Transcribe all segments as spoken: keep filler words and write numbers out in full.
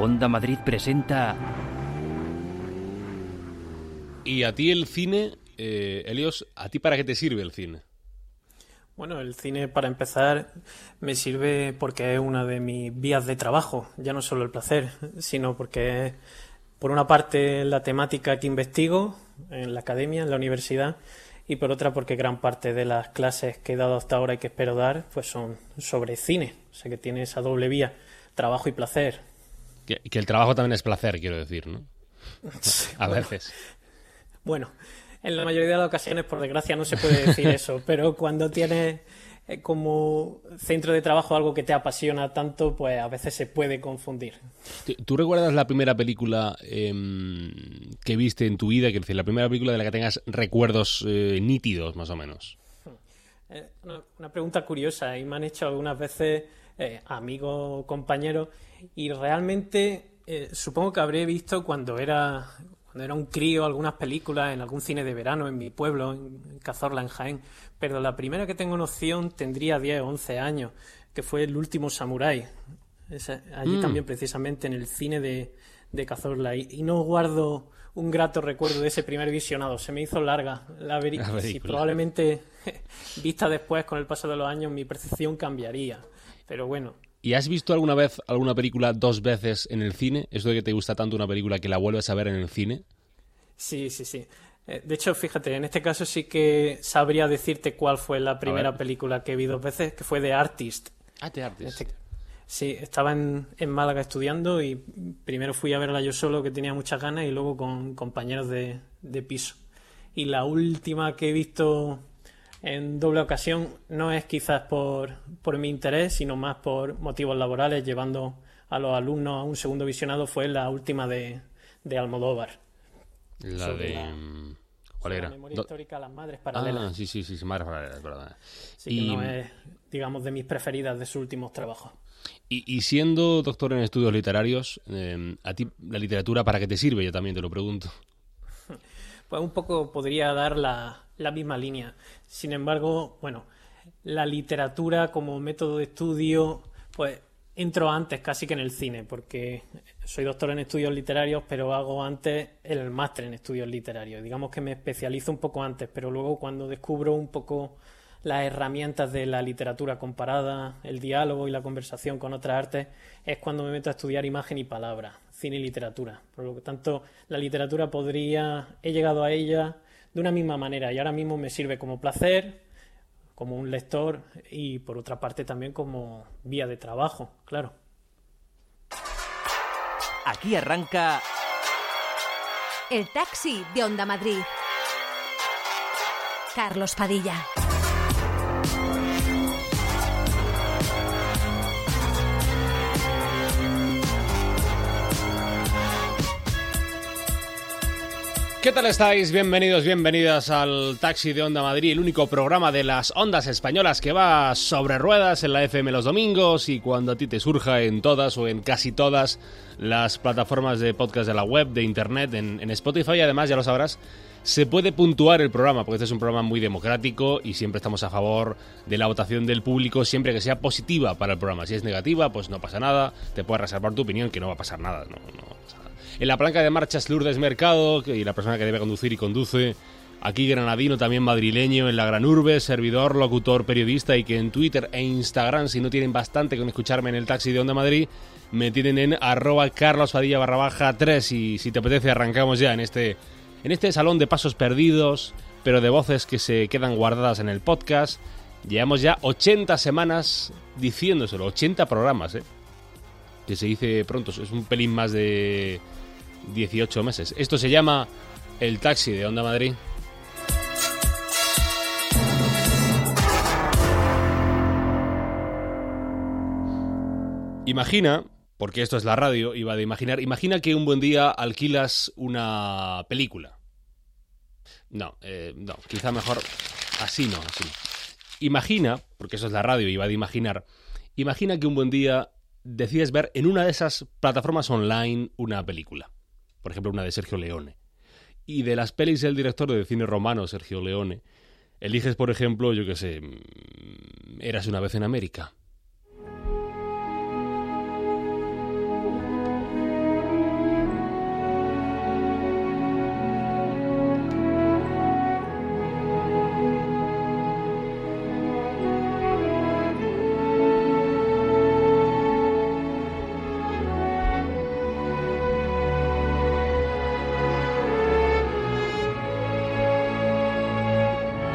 Onda Madrid presenta... Y a ti el cine, eh, Helios, ¿a ti para qué te sirve el cine? Bueno, el cine, para empezar, me sirve porque es una de mis vías de trabajo, ya no solo el placer, sino porque es, por una parte, la temática que investigo en la academia, en la universidad, y por otra porque gran parte de las clases que he dado hasta ahora y que espero dar, pues son sobre cine, o sea que tiene esa doble vía, trabajo y placer. Que, que el trabajo también es placer, quiero decir, ¿no? Sí, a bueno, veces. Bueno, en la mayoría de las ocasiones, por desgracia, no se puede decir eso, pero cuando tienes eh, como centro de trabajo algo que te apasiona tanto, pues a veces se puede confundir. ¿Tú recuerdas la primera película eh, que viste en tu vida? Quiero decir, la primera película de la que tengas recuerdos eh, nítidos, más o menos. Eh, una, una pregunta curiosa, y me han hecho algunas veces eh, amigos, compañeros, y realmente eh, supongo que habré visto cuando era... Cuando era un crío, algunas películas en algún cine de verano en mi pueblo, en Cazorla, en Jaén. Pero la primera que tengo noción tendría diez o once años, que fue El último samurái. Esa, allí mm. también, precisamente, en el cine de, de Cazorla. Y, y no guardo un grato recuerdo de ese primer visionado. Se me hizo larga la película. Y probablemente, vista después, con el paso de los años, mi percepción cambiaría. Pero bueno... ¿Y has visto alguna vez alguna película dos veces en el cine? ¿Eso de que te gusta tanto una película que la vuelves a ver en el cine? Sí, sí, sí. De hecho, fíjate, en este caso sí que sabría decirte cuál fue la primera película que vi dos veces, que fue The Artist. Ah, The Artist. Este, sí, estaba en, en Málaga estudiando y primero fui a verla yo solo, que tenía muchas ganas, y luego con compañeros de, de piso. Y la última que he visto... en doble ocasión no es quizás por, por mi interés, sino más por motivos laborales, llevando a los alumnos a un segundo visionado, fue la última de, de Almodóvar. La de... La, ¿Cuál era? La memoria Do... histórica, Las Madres Paralelas. Ah, sí, sí, sí, sí Madres Paralelas, verdad. Sí, y... que no es, digamos, de mis preferidas de sus últimos trabajos. Y, y siendo doctor en estudios literarios, eh, ¿a ti la literatura para qué te sirve? Yo también te lo pregunto. Pues un poco podría dar la, la misma línea. Sin embargo, bueno, la literatura como método de estudio, pues entro antes casi que en el cine, porque soy doctor en estudios literarios, pero hago antes el máster en estudios literarios. Digamos que me especializo un poco antes, pero luego cuando descubro un poco las herramientas de la literatura comparada, el diálogo y la conversación con otras artes, es cuando me meto a estudiar imagen y palabra, cine y literatura. Por lo tanto, la literatura podría... he llegado a ella de una misma manera y ahora mismo me sirve como placer, como un lector y, por otra parte, también como vía de trabajo, claro. Aquí arranca... El taxi de Onda Madrid. Carlos Padilla. ¿Qué tal estáis? Bienvenidos, bienvenidas al Taxi de Onda Madrid, el único programa de las ondas españolas que va sobre ruedas en la F M los domingos y cuando a ti te surja en todas o en casi todas las plataformas de podcast de la web, de internet, en, en Spotify. Y además, ya lo sabrás, se puede puntuar el programa, porque este es un programa muy democrático y siempre estamos a favor de la votación del público, siempre que sea positiva para el programa. Si es negativa, pues no pasa nada, te puedes reservar tu opinión, que no va a pasar nada, no, no va a pasar nada. En la palanca de marchas Lourdes Mercado, y la persona que debe conducir y conduce, aquí granadino, también madrileño, en la gran urbe, servidor, locutor, periodista, y que en Twitter e Instagram, si no tienen bastante con escucharme en el Taxi de Onda Madrid, me tienen en arroba carlospadilla barra baja tres, y si te apetece arrancamos ya en este, en este salón de pasos perdidos, pero de voces que se quedan guardadas en el podcast. Llevamos ya ochenta semanas diciéndoselo, ochenta programas, ¿eh? Que se dice pronto, es un pelín más de dieciocho meses. Esto se llama El Taxi de Onda Madrid. Imagina, porque esto es la radio, iba de imaginar, imagina que un buen día alquilas una película. No, eh, no, quizá mejor así no, así. Imagina, porque eso es la radio, iba de imaginar, imagina que un buen día decides ver en una de esas plataformas online una película. Por ejemplo, una de Sergio Leone. Y de las pelis del director de cine romano, Sergio Leone, eliges, por ejemplo, yo qué sé, Érase una vez en América.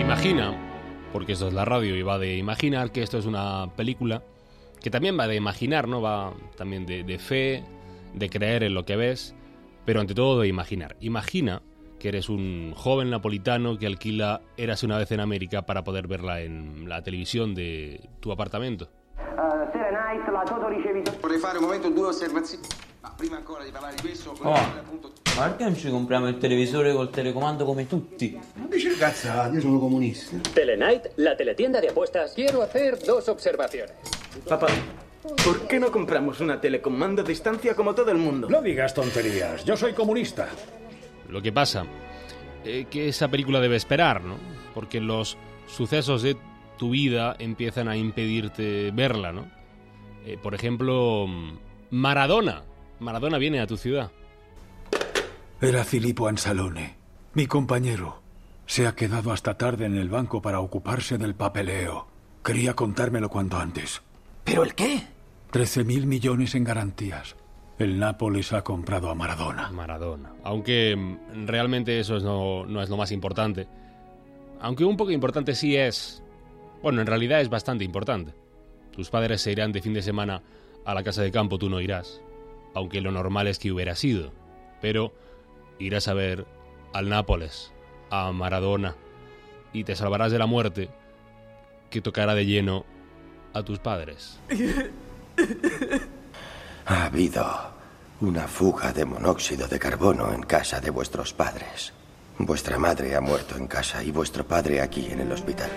imagina, porque esto es la radio y va de imaginar, que esto es una película que también va de imaginar, ¿no? Va también de, de fe, de creer en lo que ves, pero ante todo de imaginar. Imagina que eres un joven napolitano que alquila Érase una vez en América para poder verla en la televisión de tu apartamento. Uh, Serenite, la Toto ricevitore. Vorrei fare un momento due osservazioni. Ma prima ancora di parlare di questo, Oh, appunto... ma perché non ci compriamo il televisore col telecomando come tutti? Non dici cazzate, io sono comunista. Telenight, la teletienda de apuestas. Quiero hacer dos observaciones. Papá, ¿por qué no compramos una telecomando a distancia como todo el mundo? No digas tonterías, yo soy comunista. Lo que pasa es que esa película debe esperar, ¿no? Porque los sucesos de tu vida empiezan a impedirte verla, ¿no? Eh, por ejemplo, Maradona. Maradona viene a tu ciudad. Era Filippo Anzalone, mi compañero. Se ha quedado hasta tarde en el banco para ocuparse del papeleo. Quería contármelo cuanto antes. ¿Pero el qué? Trece mil millones en garantías. El Nápoles ha comprado a Maradona. Maradona. Aunque realmente eso es no, no es lo más importante. Aunque un poco importante sí es. Bueno, en realidad es bastante importante. Tus padres se irán de fin de semana a la casa de campo, tú no irás. Aunque lo normal es que hubieras ido. Pero irás a ver al Nápoles, a Maradona, y te salvarás de la muerte que tocará de lleno a tus padres. Ha habido una fuga de monóxido de carbono en casa de vuestros padres. Vuestra madre ha muerto en casa y vuestro padre aquí en el hospital.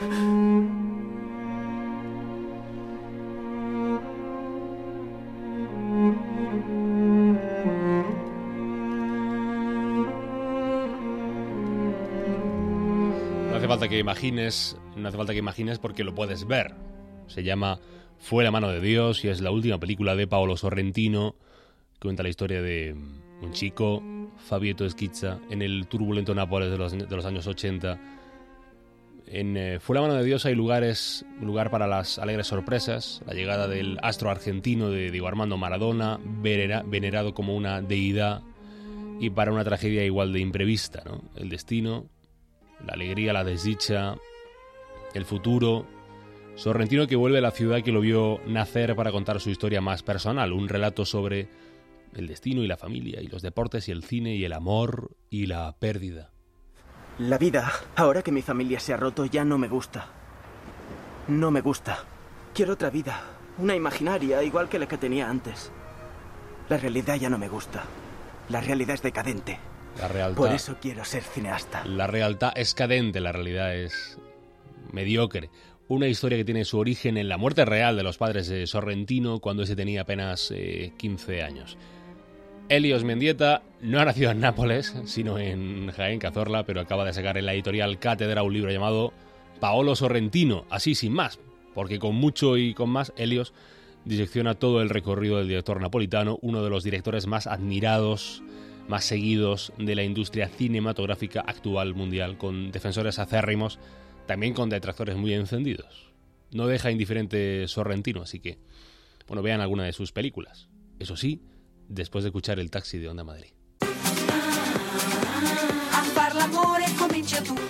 No hace falta que imagines, no hace falta que imagines porque lo puedes ver. Se llama Fue la mano de Dios y es la última película de Paolo Sorrentino. Cuenta la historia de un chico, Fabietto Schizza, en el turbulento Nápoles de los, de los años ochenta. En eh, Fue la mano de Dios hay lugares, lugar para las alegres sorpresas, la llegada del astro argentino de Diego Armando Maradona, venera, venerado como una deidad, y para una tragedia igual de imprevista, ¿no? El destino, la alegría, la desdicha, el futuro. Sorrentino que vuelve a la ciudad que lo vio nacer para contar su historia más personal, un relato sobre el destino y la familia, y los deportes y el cine y el amor y la pérdida. La vida, ahora que mi familia se ha roto, ya no me gusta. No me gusta. Quiero otra vida, una imaginaria, igual que la que tenía antes. La realidad ya no me gusta. La realidad es decadente. La realidad, Por eso quiero ser cineasta. La realidad es cadente, la realidad es mediocre. Una historia que tiene su origen en la muerte real de los padres de Sorrentino cuando ese tenía apenas eh, quince años. Helios Mendieta no ha nacido en Nápoles, sino en Jaén, Cazorla, pero acaba de sacar en la editorial Cátedra un libro llamado Paolo Sorrentino, así sin más, porque con mucho y con más, Helios disecciona todo el recorrido del director napolitano, uno de los directores más admirados, más seguidos de la industria cinematográfica actual mundial, con defensores acérrimos, también con detractores muy encendidos. No deja indiferente Sorrentino, así que, bueno, vean alguna de sus películas. Eso sí, después de escuchar El Taxi de Onda Madrid. A far l'amore comincia tu.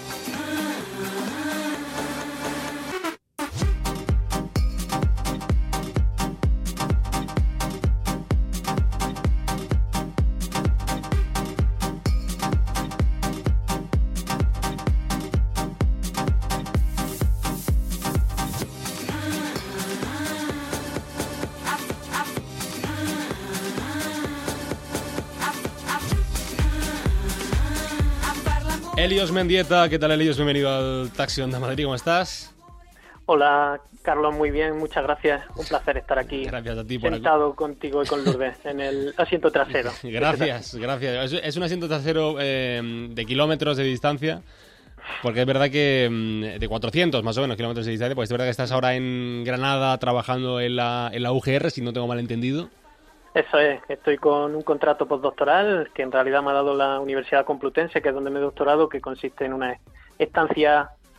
Helios Mendieta, ¿qué tal, Helios? Bienvenido al Taxi Onda Madrid, ¿cómo estás? Hola, Carlos, muy bien, muchas gracias. Un placer estar aquí. Gracias a ti por sentado aquí contigo y con Lourdes en el asiento trasero. Gracias, gracias. Es, es un asiento trasero eh, de kilómetros de distancia, porque es verdad que de cuatrocientos más o menos kilómetros de distancia, pues es verdad que estás ahora en Granada trabajando en la, en la U G R, si no tengo mal entendido. Eso es, estoy con un contrato postdoctoral que en realidad me ha dado la Universidad Complutense, que es donde me he doctorado, que consiste en una estancia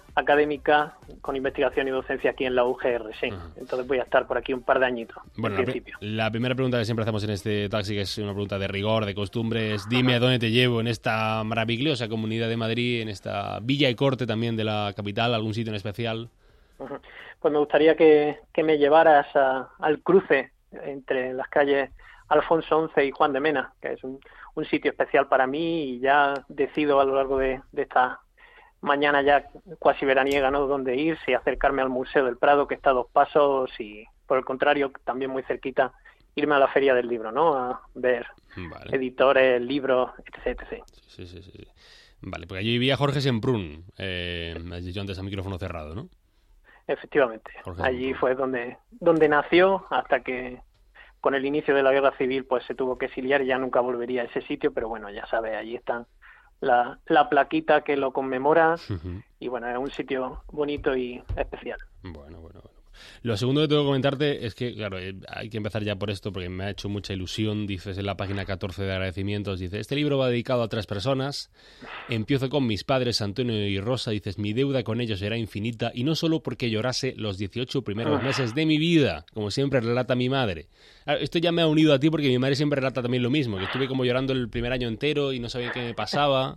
académica con investigación y docencia aquí en la U G R, sí. Uh-huh. Entonces voy a estar por aquí un par de añitos, bueno, en la, principio. La primera pregunta que siempre hacemos en este taxi, que es una pregunta de rigor, de costumbre, es dime a dónde te llevo en esta maravillosa comunidad de Madrid, en esta villa y corte también de la capital, algún sitio en especial. Uh-huh. Pues me gustaría que, que me llevaras a, al cruce entre las calles Alfonso once y Juan de Mena, que es un, un sitio especial para mí, y ya decido a lo largo de, de esta mañana ya cuasi veraniega, ¿no?, dónde ir, si acercarme al Museo del Prado, que está a dos pasos, y por el contrario, también muy cerquita, irme a la Feria del Libro, ¿no?, a ver vale. editores, libros, etcétera, etcétera. Sí, sí, sí. Vale, porque allí vivía Jorge Semprún, eh, has dicho antes a micrófono cerrado, ¿no? Efectivamente, Jorge allí Semprún. Fue donde, donde nació, hasta que con el inicio de la Guerra Civil pues se tuvo que exiliar y ya nunca volvería a ese sitio, pero bueno, ya sabes, allí están la, la plaquita que lo conmemora, uh-huh. y bueno, es un sitio bonito y especial. Bueno, bueno, bueno. Lo segundo que tengo que comentarte es que, claro, hay que empezar ya por esto porque me ha hecho mucha ilusión. Dices en la página catorce de agradecimientos, dice, este libro va dedicado a tres personas. Empiezo con mis padres, Antonio y Rosa. Dices, mi deuda con ellos será infinita y no solo porque llorase los dieciocho primeros meses de mi vida, como siempre relata mi madre. Esto ya me ha unido a ti porque mi madre siempre relata también lo mismo, que estuve como llorando el primer año entero y no sabía qué me pasaba.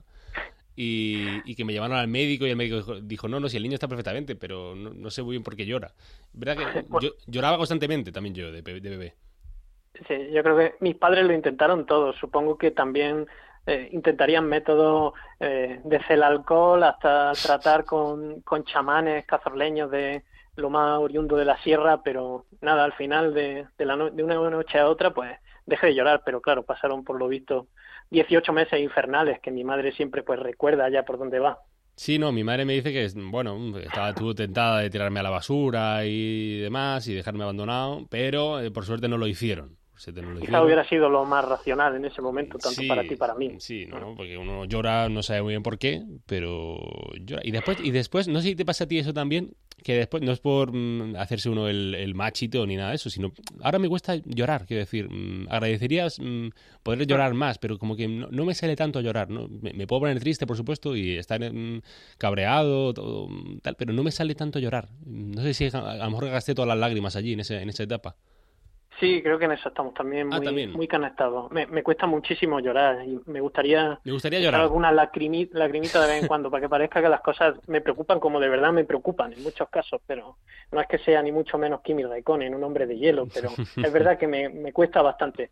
Y, y que me llevaron al médico y el médico dijo, dijo no, no, si el niño está perfectamente, pero no, no sé muy bien por qué llora. ¿Verdad que yo, lloraba constantemente también yo de, de bebé? Sí, yo creo que mis padres lo intentaron todo. Supongo que también eh, intentarían métodos eh, desde el alcohol hasta tratar con, con chamanes cazorleños de lo más oriundo de la sierra, pero nada, al final de, de, la no, de una noche a otra pues dejé de llorar, pero claro, pasaron por lo visto dieciocho meses infernales que mi madre siempre pues recuerda allá por donde va. Sí, no, mi madre me dice que, bueno, estaba estuvo tentada de tirarme a la basura y demás y dejarme abandonado, pero eh, por suerte no lo hicieron. No Quizá hubiera sido lo más racional en ese momento, tanto sí, para ti para mí. Sí, ¿no? Porque uno llora, no sabe muy bien por qué, pero llora. Y después, y después, no sé si te pasa a ti eso también, que después, no es por mm, hacerse uno el, el machito ni nada de eso, sino ahora me cuesta llorar, quiero decir, mm, agradecerías mm, poder llorar más, pero como que no, no me sale tanto llorar, ¿no? Me, me puedo poner triste, por supuesto, y estar mm, cabreado, todo, tal, pero no me sale tanto llorar. No sé si a, a lo mejor gasté todas las lágrimas allí en, ese, en esa etapa. Sí, creo que en eso estamos también muy, ah, ¿también? muy conectados. Me, me cuesta muchísimo llorar y me gustaría, me gustaría llorar alguna lagrimita, lagrimita de vez en cuando para que parezca que las cosas me preocupan como de verdad me preocupan en muchos casos, pero no es que sea ni mucho menos Kimi Raikkonen, un hombre de hielo, pero es verdad que me, me cuesta bastante.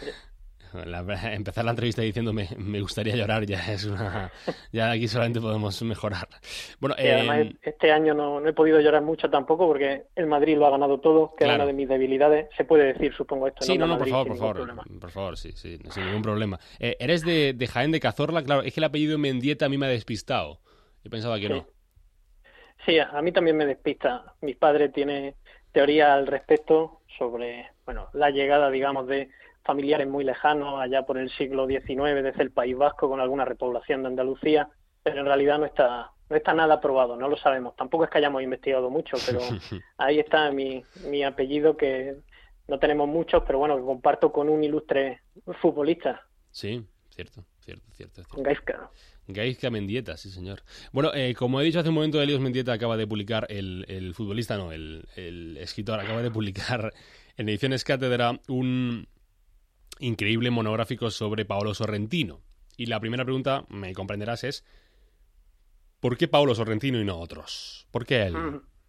La, empezar la entrevista diciéndome me gustaría llorar ya es una ya aquí solamente podemos mejorar. Bueno, sí, eh, además este año no, no he podido llorar mucho tampoco porque el Madrid lo ha ganado todo, que claro. es una de mis debilidades, se puede decir, supongo esto. Sí, no, no, Madrid, por favor, por favor, problema. por favor, sí, sí, sin ningún problema. Eh, eres de, de Jaén de Cazorla, claro, es que el apellido Mendieta a mí me ha despistado. Yo pensaba que sí. no. Sí, a mí también me despista. Mi padre tiene teoría al respecto sobre, bueno, la llegada, digamos, de familiares muy lejanos, allá por el siglo diecinueve, desde el País Vasco, con alguna repoblación de Andalucía, pero en realidad no está no está nada probado, no lo sabemos. Tampoco es que hayamos investigado mucho, pero ahí está mi, mi apellido, que no tenemos muchos, pero bueno, que comparto con un ilustre futbolista. Sí, cierto, cierto, cierto. cierto. Gaizka. Gaizka Mendieta, sí señor. Bueno, eh, como he dicho hace un momento, Helios Mendieta acaba de publicar, el, el futbolista, no, el, el escritor acaba de publicar en Ediciones Cátedra un increíble monográfico sobre Paolo Sorrentino. Y la primera pregunta, me comprenderás, es ¿por qué Paolo Sorrentino y no otros? ¿Por qué él?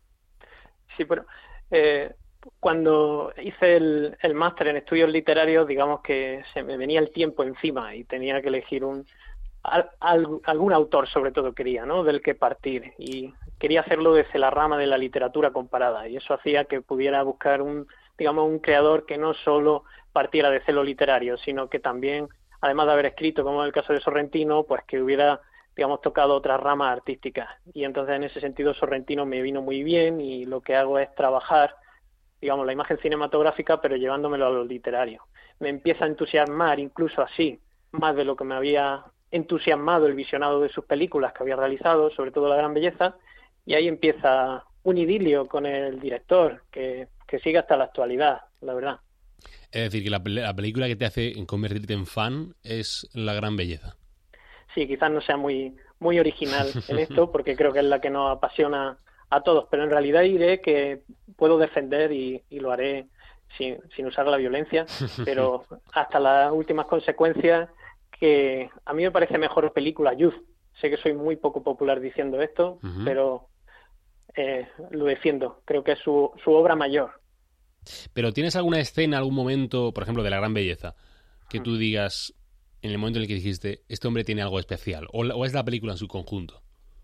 Sí, pero eh, cuando hice el, el máster en estudios literarios, digamos que se me venía el tiempo encima y tenía que elegir un al, al, algún autor, sobre todo quería, ¿no?, del que partir, y quería hacerlo desde la rama de la literatura comparada, y eso hacía que pudiera buscar un, digamos, un creador que no solo partiera de lo literario, sino que también, además de haber escrito, como en el caso de Sorrentino, pues que hubiera, digamos, tocado otras ramas artísticas. Y entonces, en ese sentido, Sorrentino me vino muy bien, y lo que hago es trabajar, digamos, la imagen cinematográfica, pero llevándomelo a lo literario. Me empieza a entusiasmar, incluso así, más de lo que me había entusiasmado el visionado de sus películas que había realizado, sobre todo La Gran Belleza, y ahí empieza un idilio con el director, que, que sigue hasta la actualidad, la verdad. Es decir, que la, la película que te hace convertirte en fan es La Gran Belleza. Sí, quizás no sea muy muy original en esto, porque creo que es la que nos apasiona a todos, pero en realidad diré que puedo defender y, y lo haré sin, sin usar la violencia, pero hasta las últimas consecuencias, que a mí me parece mejor película Youth. Sé que soy muy poco popular diciendo esto, uh-huh. pero eh, lo defiendo. Creo que es su, su obra mayor. Pero ¿tienes alguna escena, algún momento, por ejemplo, de La Gran Belleza, que tú digas, en el momento en el que dijiste, este hombre tiene algo especial, o, o es la película en su conjunto?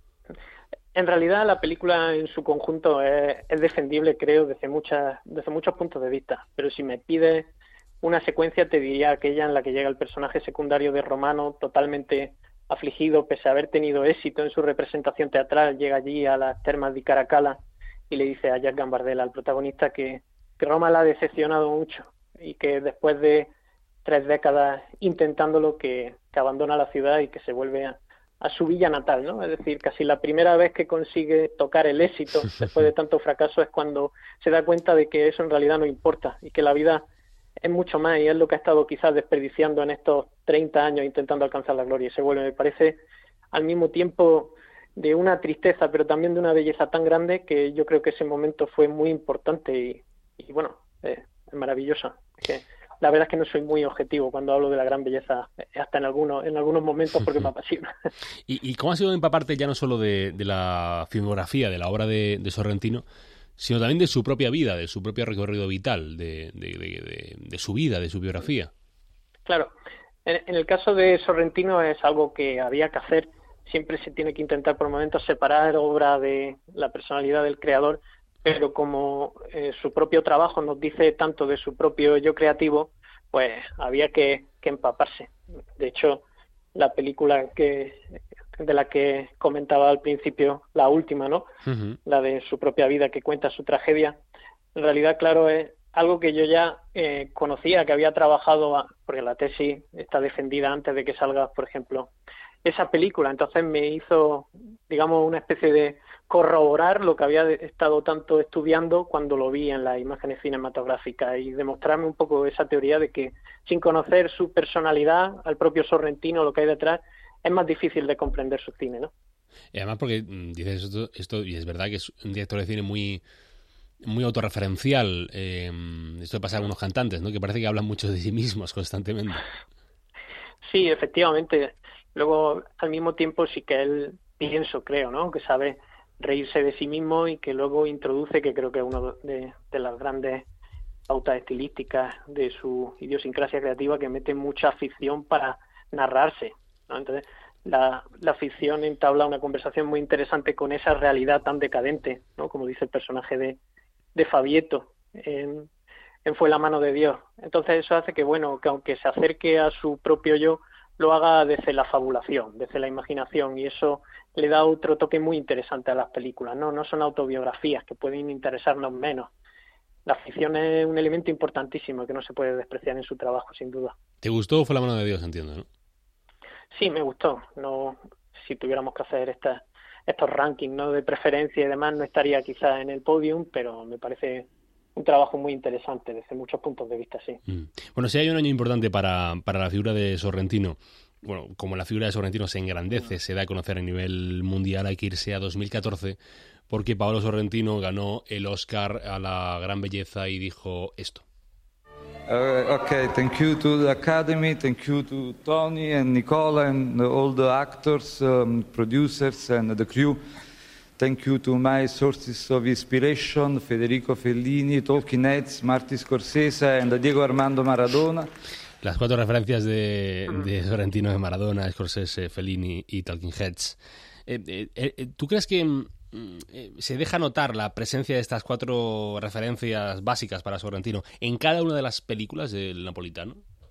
En realidad la película en su conjunto es, es defendible, creo, desde, muchas, desde muchos puntos de vista, pero si me pides una secuencia te diría aquella en la que llega el personaje secundario de Romano totalmente afligido, pese a haber tenido éxito en su representación teatral, llega allí a las termas de Caracalla y le dice a Jack Gambardella, al protagonista, que, que Roma la ha decepcionado mucho y que después de tres décadas intentándolo, que, que abandona la ciudad y que se vuelve a, a su villa natal, ¿no? Es decir, casi la primera vez que consigue tocar el éxito después de tanto fracaso es cuando se da cuenta de que eso en realidad no importa y que la vida es mucho más, y es lo que ha estado quizás desperdiciando en estos treinta años intentando alcanzar la gloria. Y se vuelve, me parece, al mismo tiempo de una tristeza, pero también de una belleza tan grande, que yo creo que ese momento fue muy importante y, y bueno, eh, es maravilloso. Es que la verdad es que no soy muy objetivo cuando hablo de la gran belleza, hasta en algunos en algunos momentos, porque me apasiona. ¿Y, y cómo ha sido empaparte ya no solo de, de la filmografía, de la obra de, de Sorrentino, sino también de su propia vida, de su propio recorrido vital, de, de, de, de, de su vida, de su biografía? Claro, en, en el caso de Sorrentino es algo que había que hacer. Siempre se tiene que intentar por momentos separar obra de la personalidad del creador, pero como eh, su propio trabajo nos dice tanto de su propio yo creativo, pues había que, que empaparse. De hecho, la película que de la que comentaba al principio, la última, ¿no? Uh-huh. La de su propia vida, que cuenta su tragedia, en realidad, claro, es algo que yo ya eh, conocía, que había trabajado, porque la tesis está defendida antes de que salga, por ejemplo, esa película. Entonces me hizo, digamos, una especie de corroborar lo que había estado tanto estudiando cuando lo vi en las imágenes cinematográficas y demostrarme un poco esa teoría de que sin conocer su personalidad, al propio Sorrentino, lo que hay detrás, es más difícil de comprender su cine, ¿no? Y además porque dices esto, esto y es verdad que es un director de cine muy muy autorreferencial. Eh, esto pasa a algunos cantantes, ¿no? Que parece que hablan mucho de sí mismos constantemente. Sí, efectivamente. Luego, al mismo tiempo, sí que él, pienso, creo, ¿no? Que sabe reírse de sí mismo y que luego introduce, que creo que es una de, de las grandes pautas estilísticas de su idiosincrasia creativa, que mete mucha ficción para narrarse, ¿no? Entonces, la, la ficción entabla una conversación muy interesante con esa realidad tan decadente, ¿no? Como dice el personaje de, de Fabieto en, en Fue la mano de Dios. Entonces eso hace que, bueno, que aunque se acerque a su propio yo, lo haga desde la fabulación, desde la imaginación, y eso le da otro toque muy interesante a las películas, ¿no? No son autobiografías que pueden interesarnos menos. La ficción es un elemento importantísimo que no se puede despreciar en su trabajo, sin duda. ¿Te gustó Fue la mano de Dios, entiendo, no? Sí, me gustó. No, si tuviéramos que hacer esta, estos rankings, ¿no?, de preferencia y demás, no estaría quizás en el podium, pero me parece un trabajo muy interesante desde muchos puntos de vista, sí. Mm. Bueno, si hay un año importante para, para la figura de Sorrentino, bueno, como la figura de Sorrentino se engrandece, se da a conocer a nivel mundial, hay que irse a dos mil catorce, porque Paolo Sorrentino ganó el Oscar a la gran belleza y dijo esto. Uh, okay, thank you to the Academy, thank you to Tony and Nicola and all the actors, um, producers and the crew. Thank you to my sources of inspiration, Federico Fellini, Talking Heads, Martin Scorsese and Diego Armando Maradona. Las cuatro referencias de, de Sorrentino, de Maradona, Scorsese, Fellini y Talking Heads. Eh, eh, eh, ¿Tú crees que eh, se deja notar la presencia de estas cuatro referencias básicas para Sorrentino en cada una de las películas del napolitano?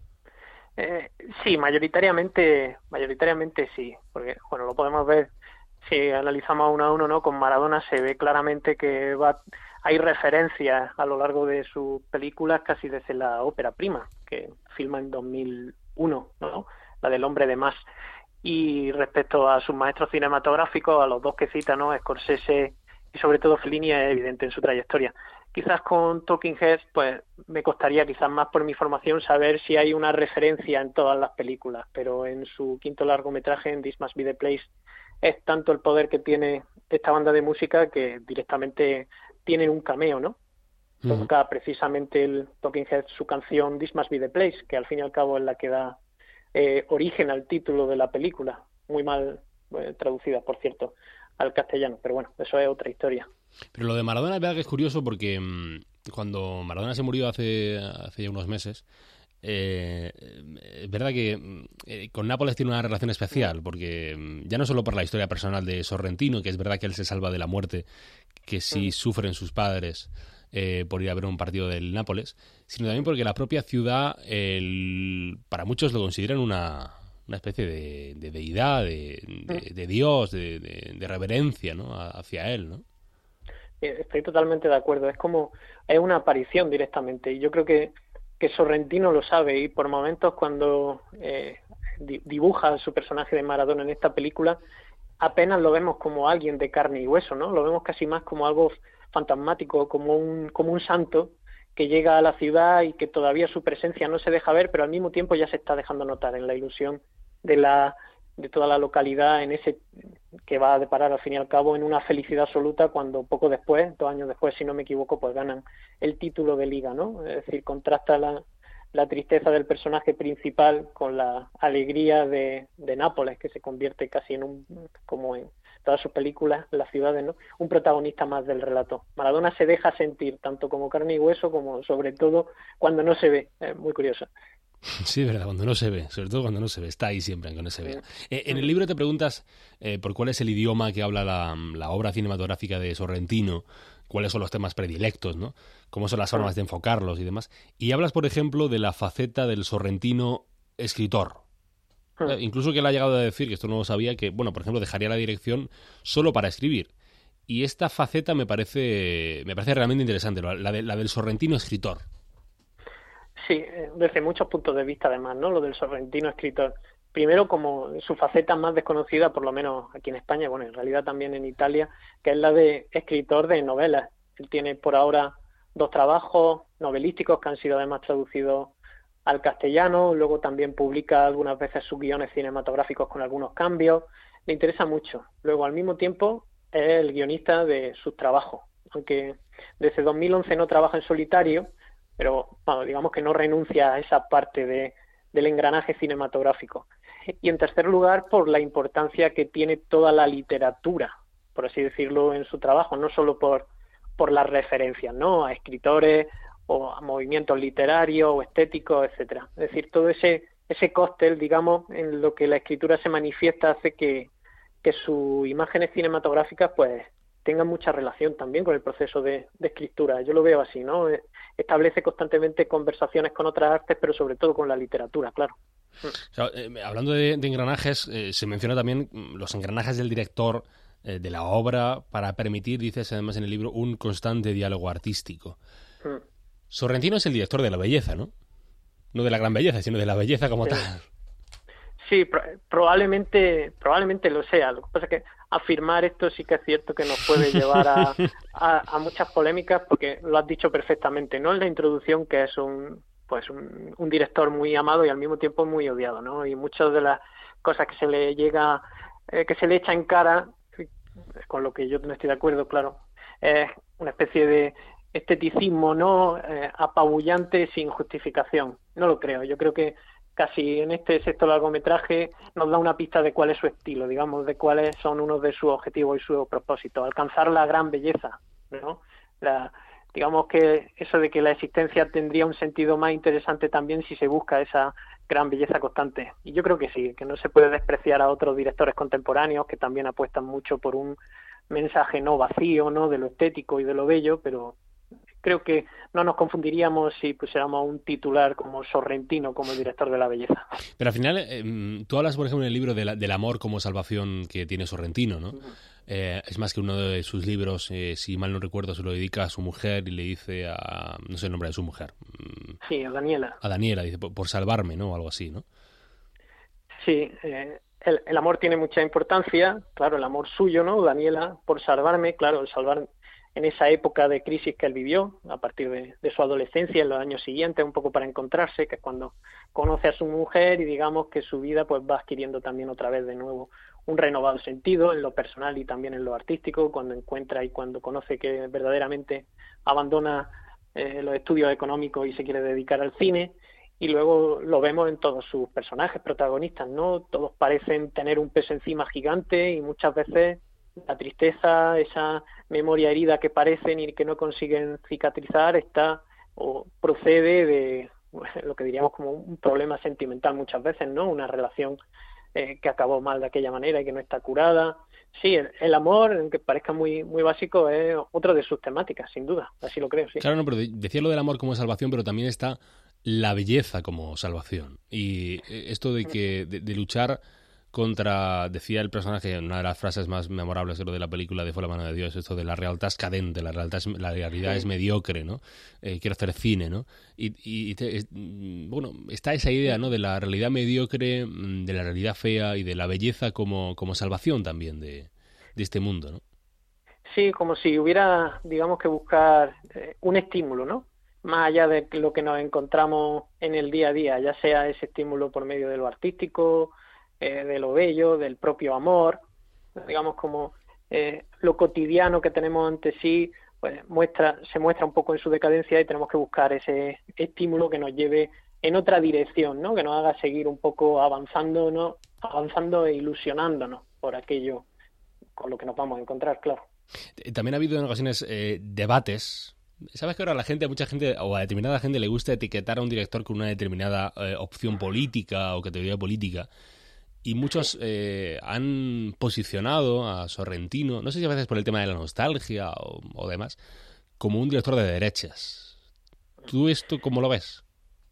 Eh, sí, mayoritariamente, mayoritariamente sí, porque bueno, lo podemos ver si analizamos uno a uno, ¿no? Con Maradona se ve claramente que va, hay referencias a lo largo de sus películas casi desde la ópera prima, que filma en dos mil uno, ¿no? La del Hombre de Más. Y respecto a sus maestros cinematográficos, a los dos que cita, ¿no?, Scorsese y sobre todo Fellini, es evidente en su trayectoria. Quizás con Talking Heads, pues me costaría quizás más por mi formación saber si hay una referencia en todas las películas, pero en su quinto largometraje, en This Must Be the Place, es tanto el poder que tiene esta banda de música que directamente tienen un cameo, ¿no? Uh-huh. Toca precisamente el Talking Heads su canción This Must Be the Place, que al fin y al cabo es la que da eh, origen al título de la película, muy mal eh, traducida, por cierto, al castellano, pero bueno, eso es otra historia. Pero lo de Maradona es verdad que es curioso porque mmm, cuando Maradona se murió hace, hace ya unos meses, eh, es verdad que eh, con Nápoles tiene una relación especial, porque mmm, ya no solo por la historia personal de Sorrentino, que es verdad que él se salva de la muerte que sí uh-huh. sufren sus padres eh, por ir a ver un partido del Nápoles, sino también porque la propia ciudad, el, para muchos lo consideran una... una especie de, de deidad, de, de, de Dios, de, de, de reverencia, ¿no? hacia él, ¿no? Estoy totalmente de acuerdo. Es como, es una aparición directamente. Y yo creo que, que Sorrentino lo sabe. Y por momentos cuando eh, dibuja su personaje de Maradona en esta película, apenas lo vemos como alguien de carne y hueso, ¿no? Lo vemos casi más como algo fantasmático, como un, como un santo que llega a la ciudad y que todavía su presencia no se deja ver, pero al mismo tiempo ya se está dejando notar en la ilusión de la de toda la localidad, en ese que va a deparar al fin y al cabo en una felicidad absoluta cuando poco después, dos años después, si no me equivoco, pues ganan el título de Liga, ¿no? Es decir, contrasta la, la tristeza del personaje principal con la alegría de, de Nápoles, que se convierte casi en un, como en todas sus películas, las ciudades, ¿no? Un protagonista más del relato. Maradona se deja sentir, tanto como carne y hueso, como sobre todo cuando no se ve. Es muy curioso. Sí, es verdad, cuando no se ve, sobre todo cuando no se ve, está ahí siempre, aunque no se vea. Eh, en el libro te preguntas eh, por cuál es el idioma que habla la, la obra cinematográfica de Sorrentino, cuáles son los temas predilectos, ¿no? Cómo son las formas de enfocarlos y demás. Y hablas, por ejemplo, de la faceta del sorrentino escritor. Eh, incluso que él ha llegado a decir, que esto no lo sabía, que, bueno, por ejemplo, dejaría la dirección solo para escribir. Y esta faceta me parece me parece realmente interesante, la, de, la del sorrentino escritor. Sí, desde muchos puntos de vista además, ¿no? Lo del sorrentino escritor. Primero como su faceta más desconocida, por lo menos aquí en España, bueno, en realidad también en Italia, que es la de escritor de novelas. Él tiene por ahora dos trabajos novelísticos que han sido además traducidos al castellano, luego también publica algunas veces sus guiones cinematográficos con algunos cambios. Le interesa mucho. Luego, al mismo tiempo, es el guionista de sus trabajos, aunque desde dos mil once no trabaja en solitario, pero bueno, digamos que no renuncia a esa parte de, del engranaje cinematográfico. Y en tercer lugar, por la importancia que tiene toda la literatura, por así decirlo, en su trabajo, no solo por, por las referencias, ¿no? A escritores o a movimientos literarios o estéticos, etcétera. Es decir, todo ese ese cóctel, digamos, en lo que la escritura se manifiesta hace que, que sus imágenes cinematográficas pues tengan mucha relación también con el proceso de, de escritura. Yo lo veo así, ¿no? Establece constantemente conversaciones con otras artes, pero sobre todo con la literatura, claro. O sea, eh, hablando de, de engranajes, eh, se menciona también los engranajes del director eh, de la obra para permitir, dices además en el libro, un constante diálogo artístico. Mm. Sorrentino es el director de la belleza, ¿no? No de la gran belleza, sino de la belleza como sí. tal. Sí, pro- probablemente probablemente lo sea. Lo que pasa es que afirmar esto sí que es cierto que nos puede llevar a, a, a muchas polémicas, porque lo has dicho perfectamente, ¿no? En la introducción, que es un pues un, un director muy amado y al mismo tiempo muy odiado, ¿no? Y muchas de las cosas que se le llega, eh, que se le echa en cara, con lo que yo no estoy de acuerdo, claro, es una especie de esteticismo, ¿no? Eh, apabullante sin justificación. No lo creo. Yo creo que casi en este sexto largometraje nos da una pista de cuál es su estilo, digamos, de cuáles son unos de sus objetivos y sus propósitos. Alcanzar la gran belleza, ¿no? La, digamos que eso de que la existencia tendría un sentido más interesante también si se busca esa gran belleza constante. Y yo creo que sí, que no se puede despreciar a otros directores contemporáneos que también apuestan mucho por un mensaje no vacío, ¿no? De lo estético y de lo bello, pero creo que no nos confundiríamos si pusiéramos un titular como Sorrentino como el director de la belleza. Pero al final, eh, tú hablas, por ejemplo, en el libro de la, del amor como salvación que tiene Sorrentino, ¿no? Uh-huh. Eh, es más que uno de sus libros, eh, si mal no recuerdo, se lo dedica a su mujer y le dice a... no sé el nombre de su mujer. Sí, a Daniela. A Daniela, dice, por, por salvarme, ¿no? O algo así, ¿no? Sí, eh, el, el amor tiene mucha importancia, claro, el amor suyo, ¿no? Daniela, por salvarme, claro, el salvar... en esa época de crisis que él vivió, a partir de, de su adolescencia, en los años siguientes, un poco para encontrarse, que es cuando conoce a su mujer y digamos que su vida pues va adquiriendo también otra vez de nuevo un renovado sentido en lo personal y también en lo artístico, cuando encuentra y cuando conoce que verdaderamente abandona eh, los estudios económicos y se quiere dedicar al cine. Y luego lo vemos en todos sus personajes protagonistas, ¿no? Todos parecen tener un peso encima gigante y muchas veces la tristeza, esa memoria herida que parecen y que no consiguen cicatrizar, está o procede de lo que diríamos como un problema sentimental muchas veces, ¿no? Una relación eh, que acabó mal de aquella manera y que no está curada. Sí, el, el amor, aunque parezca muy muy básico, es otra de sus temáticas, sin duda, así lo creo, sí. Claro, no, pero decía lo del amor como salvación, pero también está la belleza como salvación. Y esto de que de, de luchar contra, decía el personaje, una de las frases más memorables de la película de Fue la mano de Dios, esto de la realidad es cadente, la realidad es, la realidad sí. es mediocre, ¿no? Eh, quiero hacer cine, ¿no? Y, y te, es, bueno, está esa idea, ¿no? De la realidad mediocre, de la realidad fea y de la belleza como, como salvación también de, de este mundo, ¿no? Sí, como si hubiera, digamos, que buscar eh, un estímulo, ¿no? Más allá de lo que nos encontramos en el día a día, ya sea ese estímulo por medio de lo artístico, eh, de lo bello, del propio amor, digamos como eh, lo cotidiano que tenemos ante sí, pues muestra, se muestra un poco en su decadencia y tenemos que buscar ese estímulo que nos lleve en otra dirección, ¿no? Que nos haga seguir un poco avanzando, ¿no? Avanzando e ilusionándonos por aquello con lo que nos vamos a encontrar, claro. También ha habido en ocasiones eh, debates. ¿Sabes que ahora a la gente, a mucha gente, o a determinada gente le gusta etiquetar a un director con una determinada eh, opción política o categoría política? Y muchos eh, han posicionado a Sorrentino, no sé si a veces por el tema de la nostalgia o, o demás, como un director de derechas. ¿Tú esto cómo lo ves?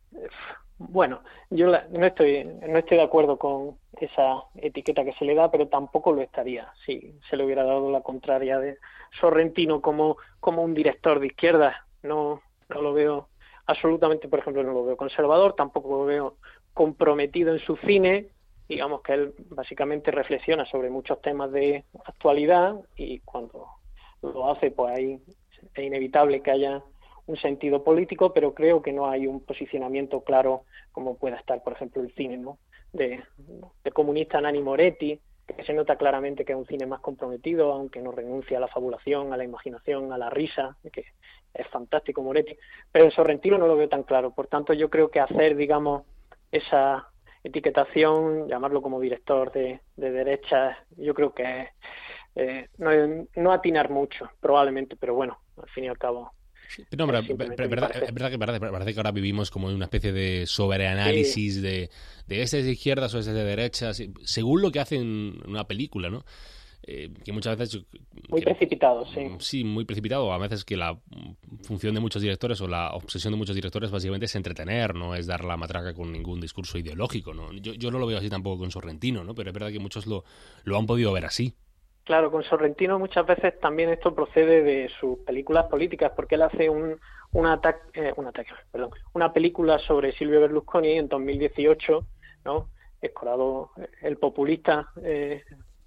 Bueno, yo la, no estoy no estoy de acuerdo con esa etiqueta que se le da, pero tampoco lo estaría si se le hubiera dado la contraria de Sorrentino como como un director de izquierda. No no lo veo absolutamente, por ejemplo, no lo veo conservador, tampoco lo veo comprometido en su cine. Digamos que él básicamente reflexiona sobre muchos temas de actualidad y cuando lo hace, pues ahí es inevitable que haya un sentido político, pero creo que no hay un posicionamiento claro como pueda estar, por ejemplo, el cine, ¿no? De, de comunista Nanni Moretti, que se nota claramente que es un cine más comprometido, aunque no renuncia a la fabulación, a la imaginación, a la risa, que es fantástico Moretti, pero en Sorrentino no lo veo tan claro. Por tanto, yo creo que hacer, digamos, esa etiquetación, llamarlo como director de, de derecha, yo creo que eh, no, no atinar mucho, probablemente, pero bueno, al fin y al cabo. Sí, pero, hombre, es verdad, es verdad que parece, parece que ahora vivimos como en una especie de sobreanálisis sí. de, de este es de izquierdas o este es de derechas, según lo que hacen en una película, ¿no? Eh, que muchas veces... Muy que, precipitado, sí. Sí, muy precipitado. A veces que la función de muchos directores o la obsesión de muchos directores básicamente es entretener, no es dar la matraca con ningún discurso ideológico, ¿no? Yo, yo no lo veo así tampoco con Sorrentino, ¿no? Pero es verdad que muchos lo, lo han podido ver así. Claro, con Sorrentino muchas veces también esto procede de sus películas políticas, porque él hace un, un ataque, eh, un ataque, perdón, una película sobre Silvio Berlusconi en dos mil dieciocho, ¿no? Escorado el populista eh,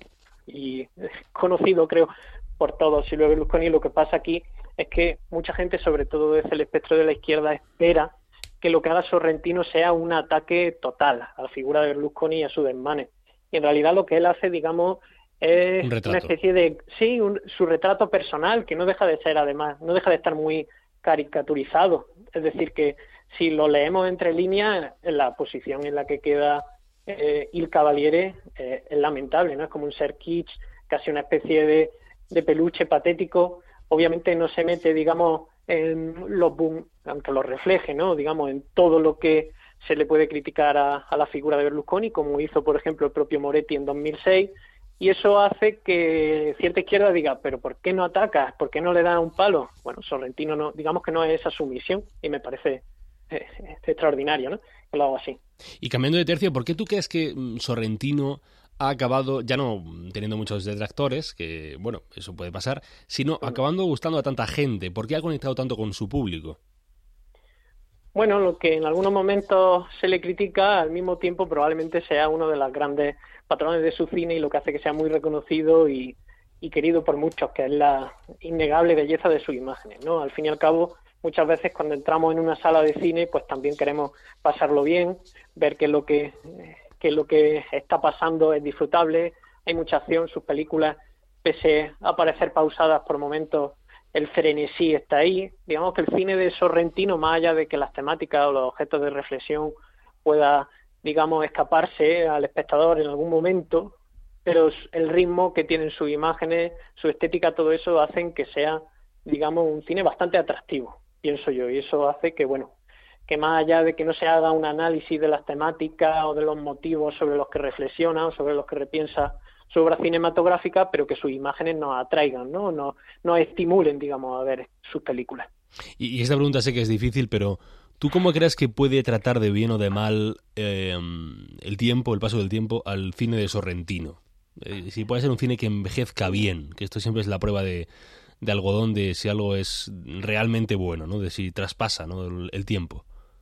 y conocido, creo, por todos Silvio Berlusconi. Lo que pasa aquí es que mucha gente, sobre todo desde el espectro de la izquierda, espera que lo que haga Sorrentino sea un ataque total a la figura de Berlusconi y a su desmane. Y en realidad lo que él hace, digamos, es una especie de, sí, un, su retrato personal, que no deja de ser, además, no deja de estar muy caricaturizado. Es decir, que si lo leemos entre líneas, la posición en la que queda eh, Il Cavaliere eh, es lamentable, ¿no? Es como un ser kitsch, casi una especie de, de peluche patético. Obviamente no se mete, digamos, en los boom, aunque lo refleje, ¿no? Digamos, en todo lo que se le puede criticar a, a la figura de Berlusconi, como hizo, por ejemplo, el propio Moretti en dos mil seis. Y eso hace que cierta izquierda diga, pero ¿por qué no atacas? ¿Por qué no le das un palo? Bueno, Sorrentino no, digamos que no es esa su misión y me parece eh, extraordinario, ¿no? Que lo hago así. Y cambiando de tercio, ¿por qué tú crees que Sorrentino ha acabado, ya no teniendo muchos detractores, que bueno, eso puede pasar, sino acabando gustando a tanta gente? ¿Por qué ha conectado tanto con su público? Bueno, lo que en algunos momentos se le critica, al mismo tiempo probablemente sea uno de los grandes patrones de su cine y lo que hace que sea muy reconocido y, y querido por muchos, que es la innegable belleza de sus imágenes, ¿no? Al fin y al cabo, muchas veces cuando entramos en una sala de cine, pues también queremos pasarlo bien, ver que lo que, que lo que está pasando es disfrutable, hay mucha acción, sus películas, pese a parecer pausadas por momentos, el frenesí está ahí. Digamos que el cine de Sorrentino, más allá de que las temáticas o los objetos de reflexión pueda, digamos, escaparse al espectador en algún momento, pero el ritmo que tienen sus imágenes, su estética, todo eso hacen que sea, digamos, un cine bastante atractivo, pienso yo, y eso hace que, bueno, que más allá de que no se haga un análisis de las temáticas o de los motivos sobre los que reflexiona o sobre los que repiensa su obra cinematográfica, pero que sus imágenes nos atraigan, ¿no? Nos, nos estimulen, digamos, a ver sus películas. Y, y esta pregunta sé que es difícil, pero ¿tú cómo crees que puede tratar de bien o de mal eh, el tiempo, el paso del tiempo, al cine de Sorrentino? Eh, si puede ser un cine que envejezca bien, que esto siempre es la prueba de, de algodón de si algo es realmente bueno, ¿no? De si traspasa, ¿no? el, el tiempo.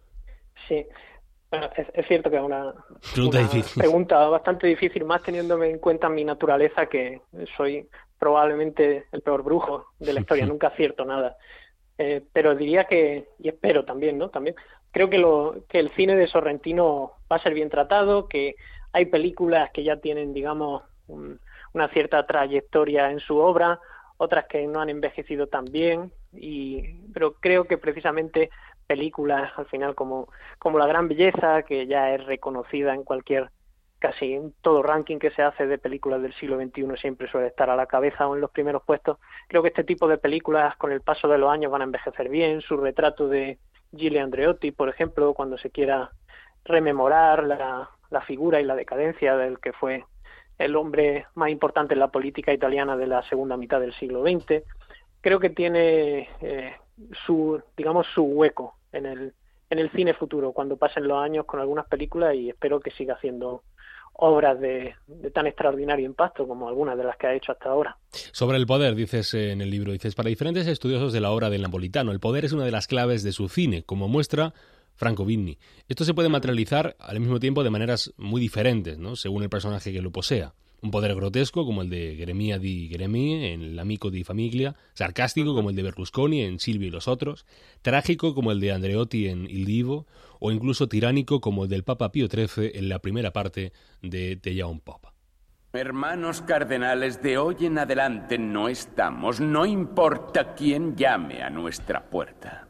Sí, bueno, es, es cierto que es una, pregunta, una difícil. pregunta bastante difícil, más teniéndome en cuenta mi naturaleza, que soy probablemente el peor brujo de la historia, nunca acierto nada. Eh, pero diría que, y espero también, ¿no? También creo que, lo, que el cine de Sorrentino va a ser bien tratado, que hay películas que ya tienen, digamos, un, una cierta trayectoria en su obra, otras que no han envejecido tan bien, y, pero creo que precisamente películas al final como, como La Gran Belleza, que ya es reconocida en cualquier, casi en todo ranking que se hace de películas del siglo veintiuno, siempre suele estar a la cabeza o en los primeros puestos. Creo que este tipo de películas con el paso de los años van a envejecer bien. Su retrato de Gilles Andreotti, por ejemplo, cuando se quiera rememorar la, la figura y la decadencia del que fue el hombre más importante en la política italiana de la segunda mitad del siglo veinte, creo que tiene eh, su, digamos, su hueco en el, en el cine futuro, cuando pasen los años con algunas películas, y espero que siga haciendo obras de, de tan extraordinario impacto como algunas de las que ha hecho hasta ahora. Sobre el poder, dices en el libro, dices, para diferentes estudiosos de la obra del napolitano, el poder es una de las claves de su cine, como muestra Franco Vigni. Esto se puede materializar al mismo tiempo de maneras muy diferentes, ¿no? Según el personaje que lo posea. Un poder grotesco como el de Geremia di Geremi en L'Amico di Famiglia, sarcástico como el de Berlusconi en Silvio y los otros, trágico como el de Andreotti en Il Divo, o incluso tiránico como el del Papa Pío trece en la primera parte de Te llamo un Papa. Hermanos cardenales, de hoy en adelante no estamos, no importa quién llame a nuestra puerta.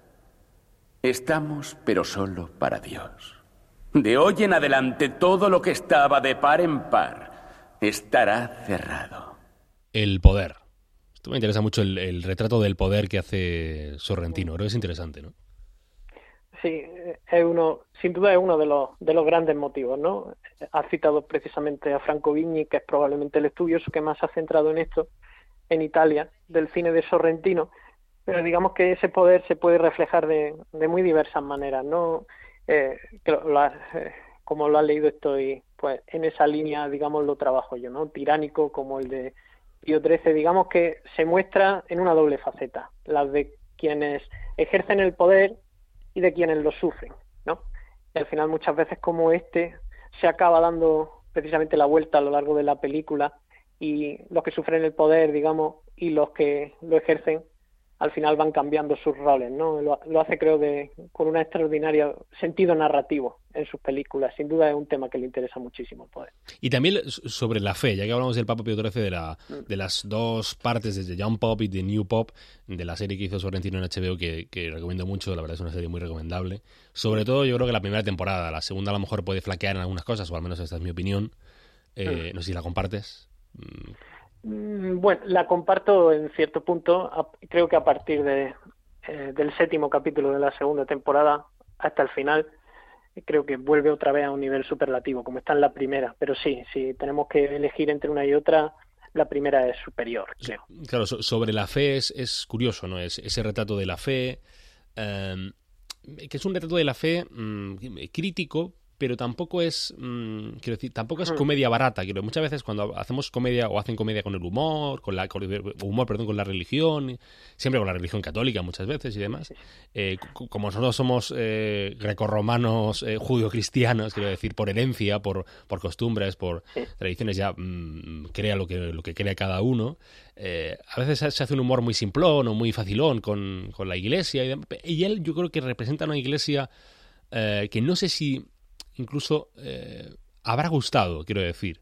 Estamos, pero solo para Dios. De hoy en adelante todo lo que estaba de par en par estará cerrado. El poder. Esto me interesa mucho, el, el retrato del poder que hace Sorrentino. Creo que es interesante, ¿no? Sí, es uno, sin duda es uno de los de los grandes motivos, ¿no? Has citado precisamente a Franco Vigni, que es probablemente el estudioso que más se ha centrado en esto en Italia, del cine de Sorrentino, pero digamos que ese poder se puede reflejar de, de muy diversas maneras, ¿no? Eh, que lo, lo has, eh, como lo has leído, estoy pues en esa línea, digamos, lo trabajo yo, ¿no? Tiránico como el de Pío trece, digamos que se muestra en una doble faceta, la de quienes ejercen el poder y de quienes lo sufren, ¿no? Y al final muchas veces como este se acaba dando precisamente la vuelta a lo largo de la película, y los que sufren el poder, digamos, y los que lo ejercen, al final van cambiando sus roles, ¿no? Lo, lo hace, creo, de, con un extraordinario sentido narrativo en sus películas. Sin duda es un tema que le interesa muchísimo el poder. Y también sobre la fe, ya que hablamos del Papa Pío trece, de, la, de las dos partes, desde Young Pop y The New Pop, de la serie que hizo Sorrentino en H B O, que, que recomiendo mucho, la verdad es una serie muy recomendable. Sobre todo yo creo que la primera temporada, la segunda a lo mejor puede flaquear en algunas cosas, o al menos esta es mi opinión. Eh, no sé si la compartes. Bueno, la comparto en cierto punto. Creo que a partir de, eh, del séptimo capítulo de la segunda temporada hasta el final, creo que vuelve otra vez a un nivel superlativo, como está en la primera. Pero sí, si tenemos que elegir entre una y otra, la primera es superior, creo. Claro, so, sobre la fe es, es curioso, ¿no? Es, ese retrato de la fe, eh, que es un retrato de la fe mmm, crítico, pero tampoco es, mmm, quiero decir, tampoco es comedia barata. Quiero, muchas veces cuando hacemos comedia o hacen comedia con el humor, con la con el humor, perdón, con la religión, siempre con la religión católica muchas veces y demás. Eh, como nosotros somos eh, grecorromanos, eh, judio-cristianos, quiero decir, por herencia, por por costumbres, por sí. tradiciones, ya mmm, crea lo que lo que crea cada uno. Eh, a veces se hace un humor muy simplón o muy facilón con, con la iglesia y, demás. Y él, yo creo que representa una iglesia eh, que no sé si incluso eh, habrá gustado, quiero decir,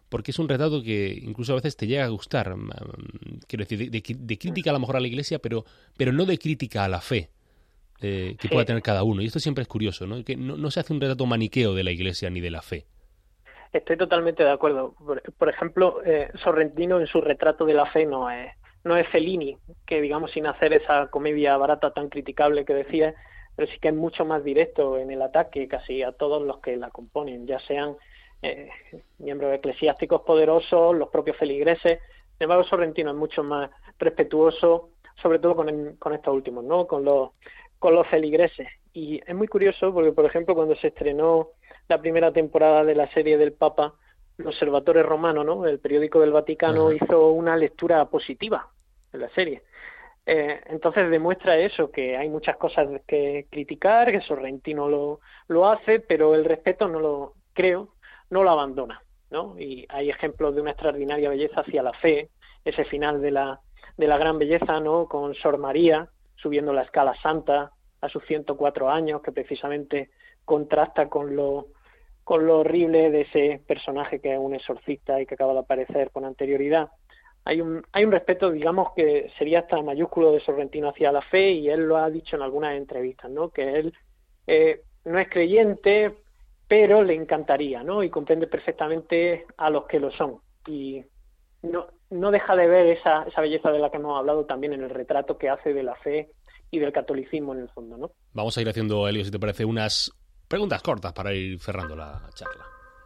porque es un retrato que incluso a veces te llega a gustar, quiero decir, de, de, de crítica a lo mejor a la Iglesia, pero, pero no de crítica a la fe eh, que sí. pueda tener cada uno. Y esto siempre es curioso, ¿no? Que no, no se hace un retrato maniqueo de la Iglesia ni de la fe. Estoy totalmente de acuerdo. Por, por ejemplo, eh, Sorrentino en su retrato de la fe no es, no es Fellini, que digamos sin hacer esa comedia barata tan criticable que decía, pero sí que es mucho más directo en el ataque casi a todos los que la componen, ya sean eh, miembros eclesiásticos poderosos, los propios feligreses. Sin embargo, Sorrentino es mucho más respetuoso, sobre todo con, con estos últimos, ¿no? Con los, con los feligreses. Y es muy curioso porque, por ejemplo, cuando se estrenó la primera temporada de la serie del Papa, el Osservatore Romano, ¿no? El periódico del Vaticano, uh-huh. hizo una lectura positiva de la serie. Eh, entonces demuestra eso, que hay muchas cosas que criticar, que Sorrentino lo, lo hace, pero el respeto no lo, creo, no lo abandona, ¿no? Y hay ejemplos de una extraordinaria belleza hacia la fe, ese final de la, de la gran belleza, ¿no? Con Sor María subiendo la escala santa a sus ciento cuatro años, que precisamente contrasta con lo con lo horrible de ese personaje que es un exorcista y que acaba de aparecer con anterioridad. Hay un hay un respeto, digamos, que sería hasta mayúsculo de Sorrentino hacia la fe, y él lo ha dicho en algunas entrevistas, ¿no? Que él eh, no es creyente, pero le encantaría, ¿no? Y comprende perfectamente a los que lo son. Y no no deja de ver esa esa belleza de la que hemos hablado también en el retrato que hace de la fe y del catolicismo en el fondo, ¿no? Vamos a ir haciendo, Elio, si te parece, unas preguntas cortas para ir cerrando la charla.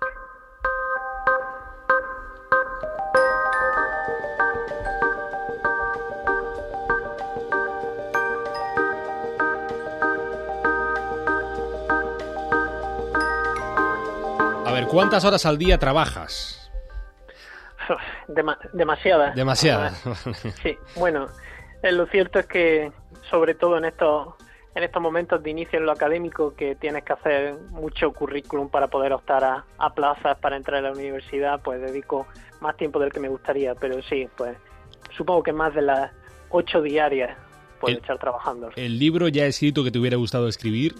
A ver, ¿cuántas horas al día trabajas? Dema- demasiadas. Demasiadas. Sí, bueno, eh, lo cierto es que, sobre todo en estos en estos momentos de inicio en lo académico, que tienes que hacer mucho currículum para poder optar a, a plazas para entrar a la universidad, pues dedico más tiempo del que me gustaría, pero sí, pues supongo que más de las ocho diarias puedo el, estar trabajando. ¿El libro ya escrito que te hubiera gustado escribir?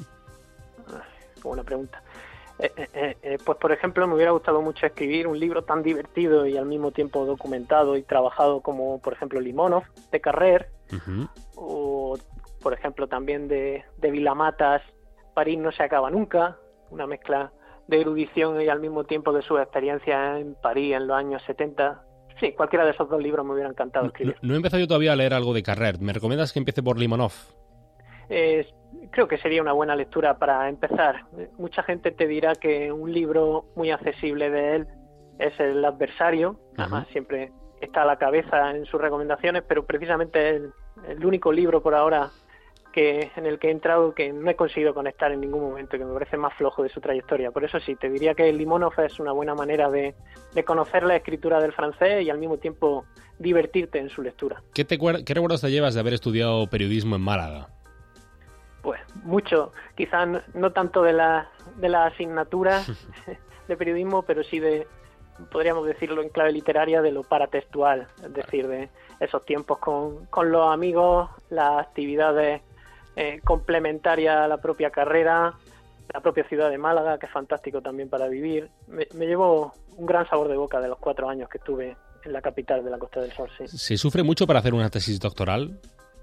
Buena pregunta. Eh, eh, eh, pues por ejemplo, me hubiera gustado mucho escribir un libro tan divertido y al mismo tiempo documentado y trabajado como, por ejemplo, Limonov, de Carrer, uh-huh. o por ejemplo también de, de Vilamatas, París no se acaba nunca, una mezcla de erudición y al mismo tiempo de sus experiencias en París en los años setenta. Sí, cualquiera de esos dos libros me hubiera encantado escribir. No, no he empezado yo todavía a leer algo de Carrer. ¿Me recomiendas que empiece por Limonov? Eh, creo que sería una buena lectura para empezar. Mucha gente te dirá que un libro muy accesible de él es El adversario, además uh-huh. siempre está a la cabeza en sus recomendaciones, pero precisamente es el, el único libro por ahora que en el que he entrado que no he conseguido conectar en ningún momento, que me parece más flojo de su trayectoria. Por eso sí, te diría que Limonov es una buena manera de, de conocer la escritura del francés y al mismo tiempo divertirte en su lectura. ¿Qué, te, qué recuerdos te llevas de haber estudiado periodismo en Málaga? Pues mucho, quizás no, no tanto de la, de la asignatura de periodismo, pero sí de, podríamos decirlo en clave literaria, de lo paratextual, es decir, de esos tiempos con, con los amigos, las actividades eh, complementarias a la propia carrera, la propia ciudad de Málaga, que es fantástico también para vivir. Me, me llevo un gran sabor de boca de los cuatro años que estuve en la capital de la Costa del Sol. Sí. ¿Se sufre mucho para hacer una tesis doctoral?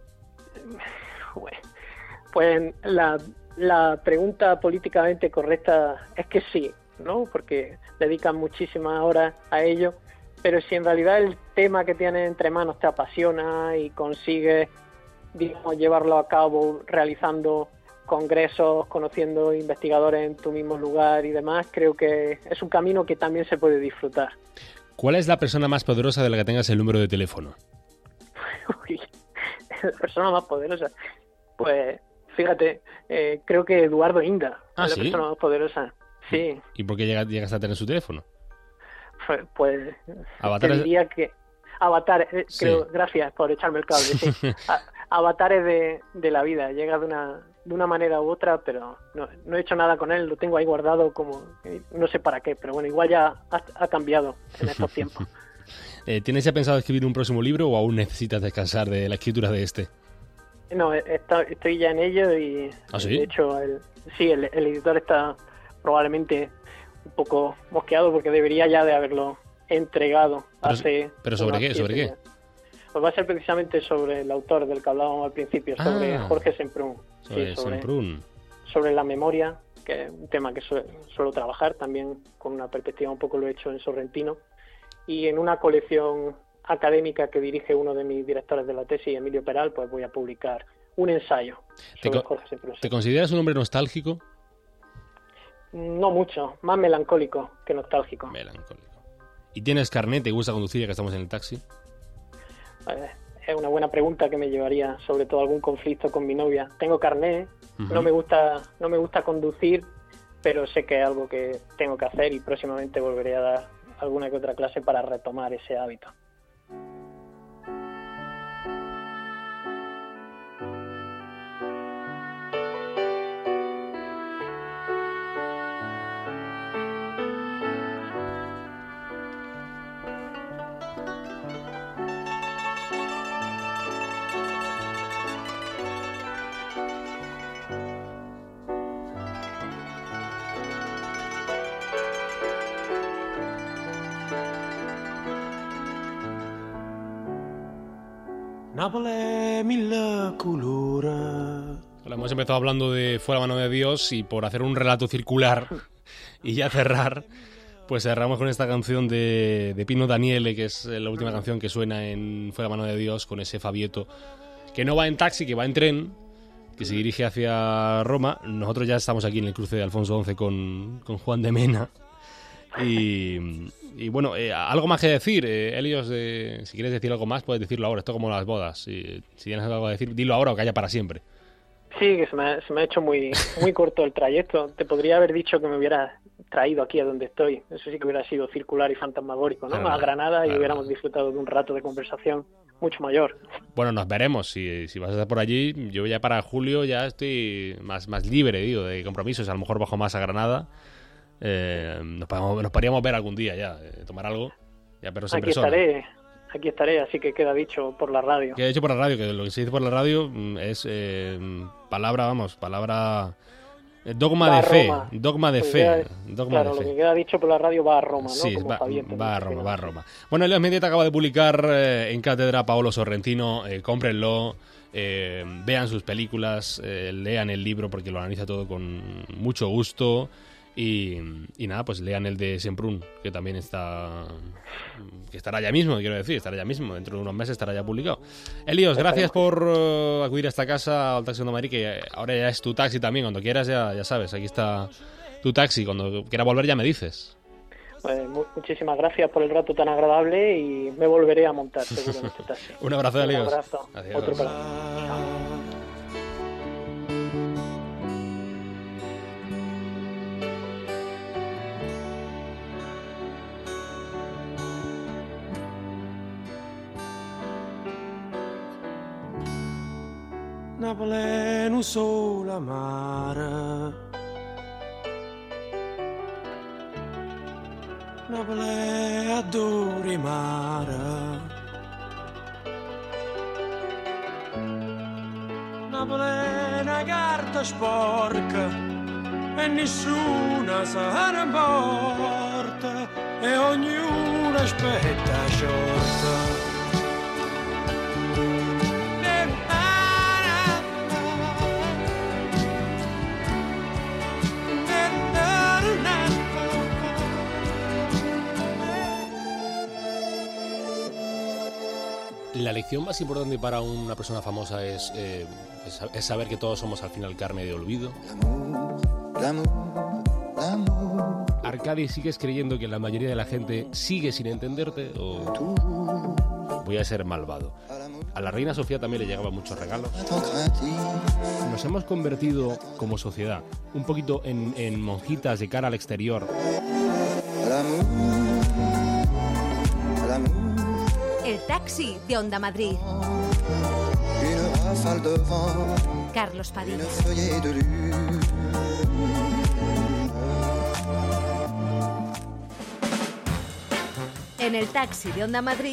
Bueno, pues la, la pregunta políticamente correcta es que sí, ¿no? Porque dedican muchísimas horas a ello, pero si en realidad el tema que tienes entre manos te apasiona y consigues, digamos, llevarlo a cabo realizando congresos, conociendo investigadores en tu mismo lugar y demás, creo que es un camino que también se puede disfrutar. ¿Cuál es la persona más poderosa de la que tengas el número de teléfono? Uy, la persona más poderosa, pues fíjate, eh, creo que Eduardo Inda ah, es la ¿sí? persona más poderosa. Sí. ¿Y por qué llegas a tener su teléfono? Pues, pues Avatares... te diría que Avatar, eh, sí. creo, gracias por echarme el cable, sí. A, avatares de, de la vida, llega de una de una manera u otra, pero no, no he hecho nada con él, lo tengo ahí guardado como, no sé para qué, pero bueno, igual ya ha, ha cambiado en estos tiempos. eh, ¿Tienes ya pensado escribir un próximo libro o aún necesitas descansar de la escritura de este? No, está, estoy ya en ello y ¿Ah, sí? de hecho el, sí, el, el editor está probablemente un poco mosqueado porque debería ya de haberlo entregado pero, hace... ¿Pero sobre qué? ¿Sobre qué? Pues va a ser precisamente sobre el autor del que hablábamos al principio, sobre ah, Jorge Semprún. Sobre, sí, sobre Semprún. Sobre la memoria, que es un tema que su, suelo trabajar, también con una perspectiva un poco lo he hecho en Sorrentino, y en una colección académica que dirige uno de mis directores de la tesis, Emilio Peral, pues voy a publicar un ensayo sobre ¿Te, Jorge Semprún. ¿Te consideras un hombre nostálgico? No mucho, más melancólico que nostálgico. Melancólico. ¿Y tienes carnet? ¿Te gusta conducir ya que estamos en el taxi? Eh, es una buena pregunta que me llevaría sobre todo a algún conflicto con mi novia. Tengo carnet, uh-huh. no me gusta, no me gusta conducir, pero sé que es algo que tengo que hacer y próximamente volveré a dar alguna que otra clase para retomar ese hábito. Nápoles, mil colores. Hemos empezado hablando de Fue la mano de Dios y por hacer un relato circular y ya cerrar, pues cerramos con esta canción de, de Pino Daniele, que es la última canción que suena en Fue la mano de Dios, con ese Fabieto que no va en taxi, que va en tren, que se dirige hacia Roma. Nosotros ya estamos aquí en el cruce de Alfonso once con, con Juan de Mena. Y, y bueno, eh, algo más que decir, eh, Helios, eh, si quieres decir algo más, puedes decirlo ahora. Esto es como las bodas. Si, si tienes algo que decir, dilo ahora o calla para siempre. Sí, que se me ha, se me ha hecho muy muy corto el trayecto. Te podría haber dicho que me hubieras traído aquí a donde estoy. Eso sí que hubiera sido circular y fantasmagórico, ¿no? Claro, a Granada y claro, hubiéramos disfrutado de un rato de conversación mucho mayor. Bueno, nos veremos. Si, si vas a estar por allí, yo ya para julio ya estoy más, más libre, digo, de compromisos. A lo mejor bajo más a Granada. Eh, nos, podemos, nos podríamos ver algún día ya, eh, tomar algo, ya, pero sin aquí estaré, aquí estaré, así que queda dicho por la radio. Queda dicho por la radio, que lo que se dice por la radio es eh, palabra, vamos, palabra, eh, dogma de fe, dogma de fe, dogma claro, de fe. Lo que queda dicho por la radio va a Roma, ¿no? Sí, Como va, Fabiento, va a Roma, va a Roma. Bueno, Helios Mendieta acaba de publicar eh, en cátedra Paolo Sorrentino, eh, cómprenlo. Eh, vean sus películas, eh, lean el libro porque lo analiza todo con mucho gusto. Y, y nada, pues lean el de Semprún, que también está, que estará ya mismo, quiero decir, estará ya mismo, dentro de unos meses estará ya publicado. Helios, gracias por uh, acudir a esta casa, al Taxi de Madrid, que ahora ya es tu taxi también, cuando quieras ya, ya sabes, aquí está tu taxi, cuando quieras volver ya me dices. Pues muchísimas gracias por el rato tan agradable y me volveré a montar seguro en este taxi. Un abrazo, Helios. Un abrazo. Adiós. Otro para mí. Chao. Napoli un sole mare, Napoli adori mare, Napoli è una carta sporca e nessuna se ne importa e ognuno aspetta sciorta. La lección más importante para una persona famosa es, eh, es, es saber que todos somos al final carne de olvido. Arcadi, ¿sigues creyendo que la mayoría de la gente sigue sin entenderte o voy a ser malvado? A la reina Sofía también le llegaban muchos regalos. Nos hemos convertido como sociedad un poquito en, en monjitas de cara al exterior. El taxi de Onda Madrid. Carlos Padilla. En el taxi de Onda Madrid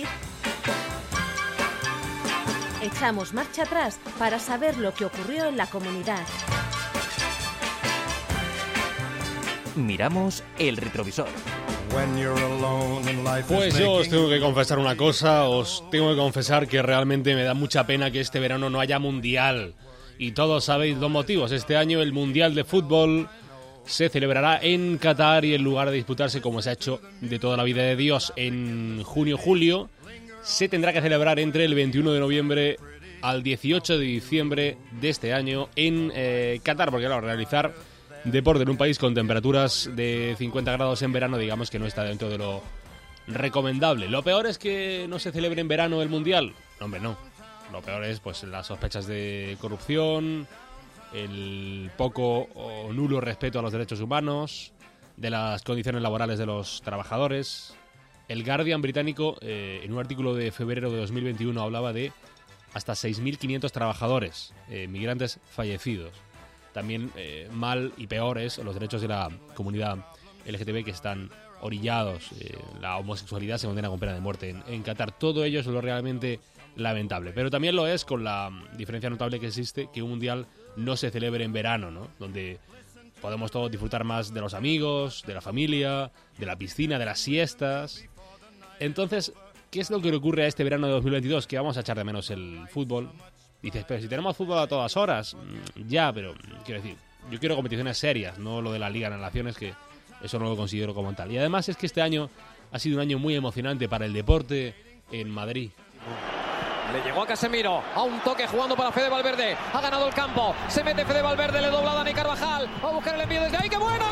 echamos marcha atrás para saber lo que ocurrió en la comunidad. Miramos el retrovisor. Pues yo os tengo que confesar una cosa, os tengo que confesar que realmente me da mucha pena que este verano no haya mundial. Y todos sabéis los motivos. Este año el Mundial de Fútbol se celebrará en Qatar y en lugar de disputarse como se ha hecho de toda la vida de Dios en junio-julio, se tendrá que celebrar entre el veintiuno de noviembre al dieciocho de diciembre de este año en eh, Qatar, porque claro, realizar deporte en un país con temperaturas de cincuenta grados en verano, digamos que no está dentro de lo recomendable. Lo peor es que no se celebre en verano el Mundial. No, hombre, no. Lo peor es pues las sospechas de corrupción, el poco o nulo respeto a los derechos humanos, de las condiciones laborales de los trabajadores. El Guardian británico, eh, en un artículo de febrero de dos mil veintiuno, hablaba de hasta seis mil quinientos trabajadores, eh, migrantes fallecidos. También eh, mal y peores los derechos de la comunidad L G T B que están orillados. Eh, la homosexualidad se condena con pena de muerte en, en Qatar. Todo ello es lo realmente lamentable. Pero también lo es con la diferencia notable que existe que un mundial no se celebre en verano, ¿no? Donde podemos todos disfrutar más de los amigos, de la familia, de la piscina, de las siestas. Entonces, ¿qué es lo que le ocurre a este verano de dos mil veintidós? Que vamos a echar de menos el fútbol. Dices, pero si tenemos fútbol a todas horas, ya, pero quiero decir, yo quiero competiciones serias, no lo de la Liga de Naciones, que eso no lo considero como tal. Y además es que este año ha sido un año muy emocionante para el deporte en Madrid. Le llegó a Casemiro, a un toque jugando para Fede Valverde, ha ganado el campo, se mete Fede Valverde, le dobla a Dani Carvajal, va a buscar el envío desde ahí, ¡qué bueno!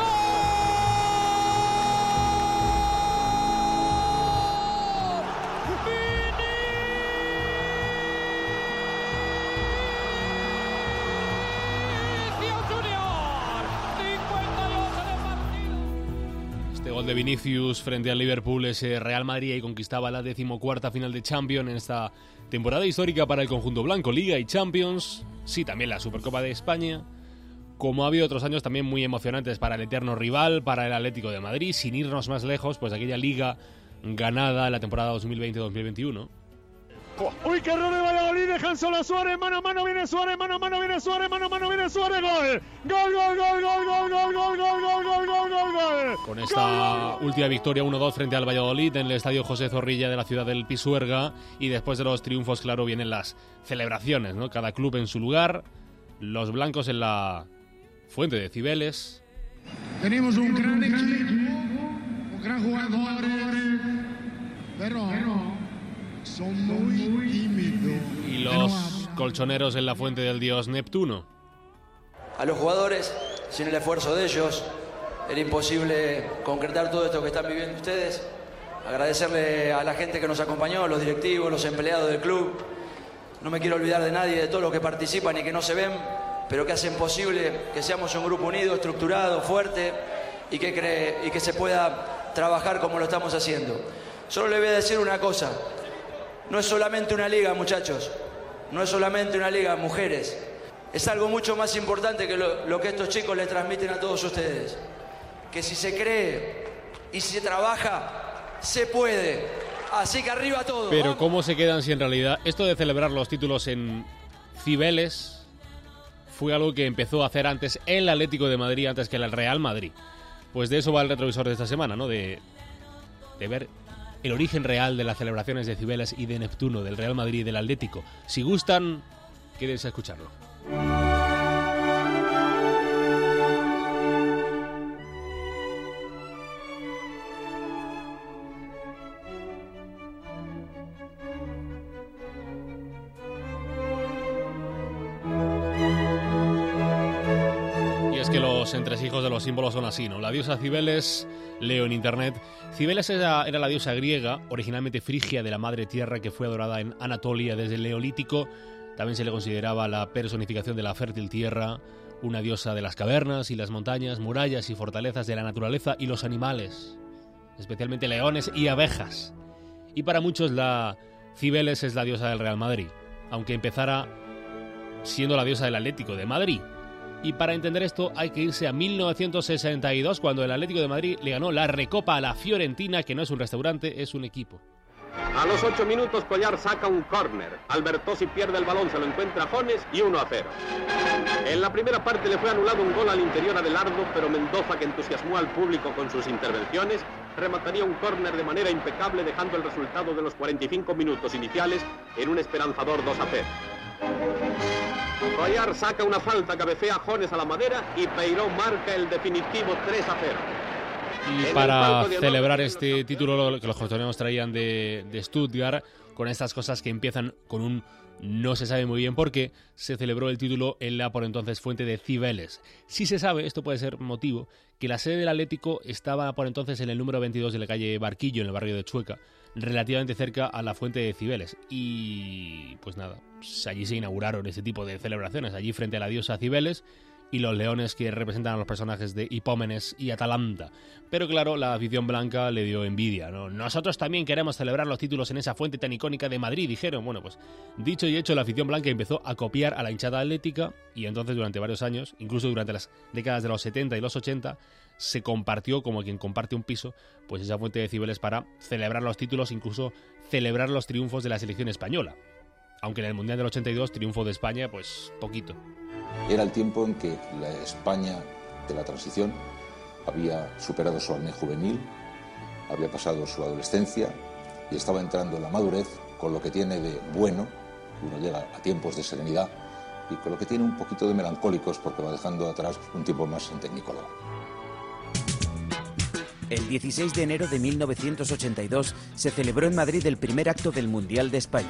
Gol de Vinicius frente al Liverpool, ese Real Madrid, y conquistaba la decimocuarta final de Champions en esta temporada histórica para el conjunto blanco. Liga y Champions, sí, también la Supercopa de España, como ha habido otros años también muy emocionantes para el eterno rival, para el Atlético de Madrid, sin irnos más lejos, pues aquella Liga ganada en la temporada dos mil veinte dos mil veintiuno. Uy, qué error de Valladolid, dejan solo a Suárez, mano a mano viene Suárez, mano a mano viene Suárez, mano a mano viene Suárez, gol, gol, gol, gol, gol, gol, gol, gol, gol, gol, gol, gol, gol, gol. Con esta última victoria uno dos frente al Valladolid en el estadio José Zorrilla de la ciudad del Pisuerga, y después de los triunfos, claro, vienen las celebraciones, ¿no? Cada club en su lugar, los blancos en la fuente de Cibeles. Tenemos un gran equipo, un gran jugador, pero son muy tímidos. Y los colchoneros en la fuente del dios Neptuno. A los jugadores, sin el esfuerzo de ellos, era imposible concretar todo esto que están viviendo ustedes. Agradecerle a la gente que nos acompañó, los directivos, los empleados del club. No me quiero olvidar de nadie, de todos los que participan y que no se ven, pero que hacen posible que seamos un grupo unido, estructurado, fuerte y que, cree, y que se pueda trabajar como lo estamos haciendo. Solo le voy a decir una cosa. No es solamente una liga, muchachos. No es solamente una liga, mujeres. Es algo mucho más importante que lo, lo que estos chicos les transmiten a todos ustedes. Que si se cree y si se trabaja, se puede. Así que arriba todo. Pero ¿vamos? ¿cómo se quedan si en realidad esto de celebrar los títulos en Cibeles fue algo que empezó a hacer antes el Atlético de Madrid, antes que el Real Madrid? Pues de eso va el retrovisor de esta semana, ¿no? De, de ver el origen real de las celebraciones de Cibeles y de Neptuno, del Real Madrid y del Atlético. Si gustan, quédense a escucharlo. Los entresijos de los símbolos son así, ¿no? La diosa Cibeles, leo en internet, Cibeles era, era la diosa griega, originalmente frigia de la madre tierra, que fue adorada en Anatolia desde el Neolítico. También se le consideraba la personificación de la fértil tierra, una diosa de las cavernas y las montañas, murallas y fortalezas de la naturaleza y los animales, especialmente leones y abejas. Y para muchos la Cibeles es la diosa del Real Madrid, aunque empezara siendo la diosa del Atlético de Madrid. Y para entender esto hay que irse a mil novecientos sesenta y dos, cuando el Atlético de Madrid le ganó la Recopa a la Fiorentina, que no es un restaurante, es un equipo. A los ocho minutos Collar saca un córner. Albertosi pierde el balón, se lo encuentra Jones y uno a cero. En la primera parte le fue anulado un gol al interior a Adelardo, pero Mendoza, que entusiasmó al público con sus intervenciones, remataría un córner de manera impecable, dejando el resultado de los cuarenta y cinco minutos iniciales en un esperanzador dos a cero. Collar saca una falta, cabecea Jones a la madera y Peiró marca el definitivo tres a cero. Y para celebrar este título que los colchoneros traían de, de Stuttgart, con estas cosas que empiezan con un no se sabe muy bien por qué, se celebró el título en la por entonces fuente de Cibeles. Sí se sabe, esto puede ser motivo, que la sede del Atlético estaba por entonces en el número veintidós de la calle Barquillo, en el barrio de Chueca, relativamente cerca a la fuente de Cibeles. Y pues nada, pues allí se inauguraron ese tipo de celebraciones, allí frente a la diosa Cibeles, y los leones que representan a los personajes de Hipómenes y Atalanta. Pero claro, la afición blanca le dio envidia, ¿no? Nosotros también queremos celebrar los títulos en esa fuente tan icónica de Madrid, dijeron. Bueno, pues dicho y hecho, la afición blanca empezó a copiar a la hinchada atlética y entonces durante varios años, incluso durante las décadas de los setenta y los ochenta, se compartió, como quien comparte un piso, pues esa fuente de Cibeles para celebrar los títulos, incluso celebrar los triunfos de la selección española. Aunque en el Mundial del ochenta y dos, triunfo de España, pues poquito. Era el tiempo en que la España de la transición había superado su acné juvenil, había pasado su adolescencia y estaba entrando en la madurez, con lo que tiene de bueno, uno llega a tiempos de serenidad, y con lo que tiene un poquito de melancólicos porque va dejando atrás un tiempo más en Tecnicolor. El dieciséis de enero de mil novecientos ochenta y dos se celebró en Madrid el primer acto del Mundial de España.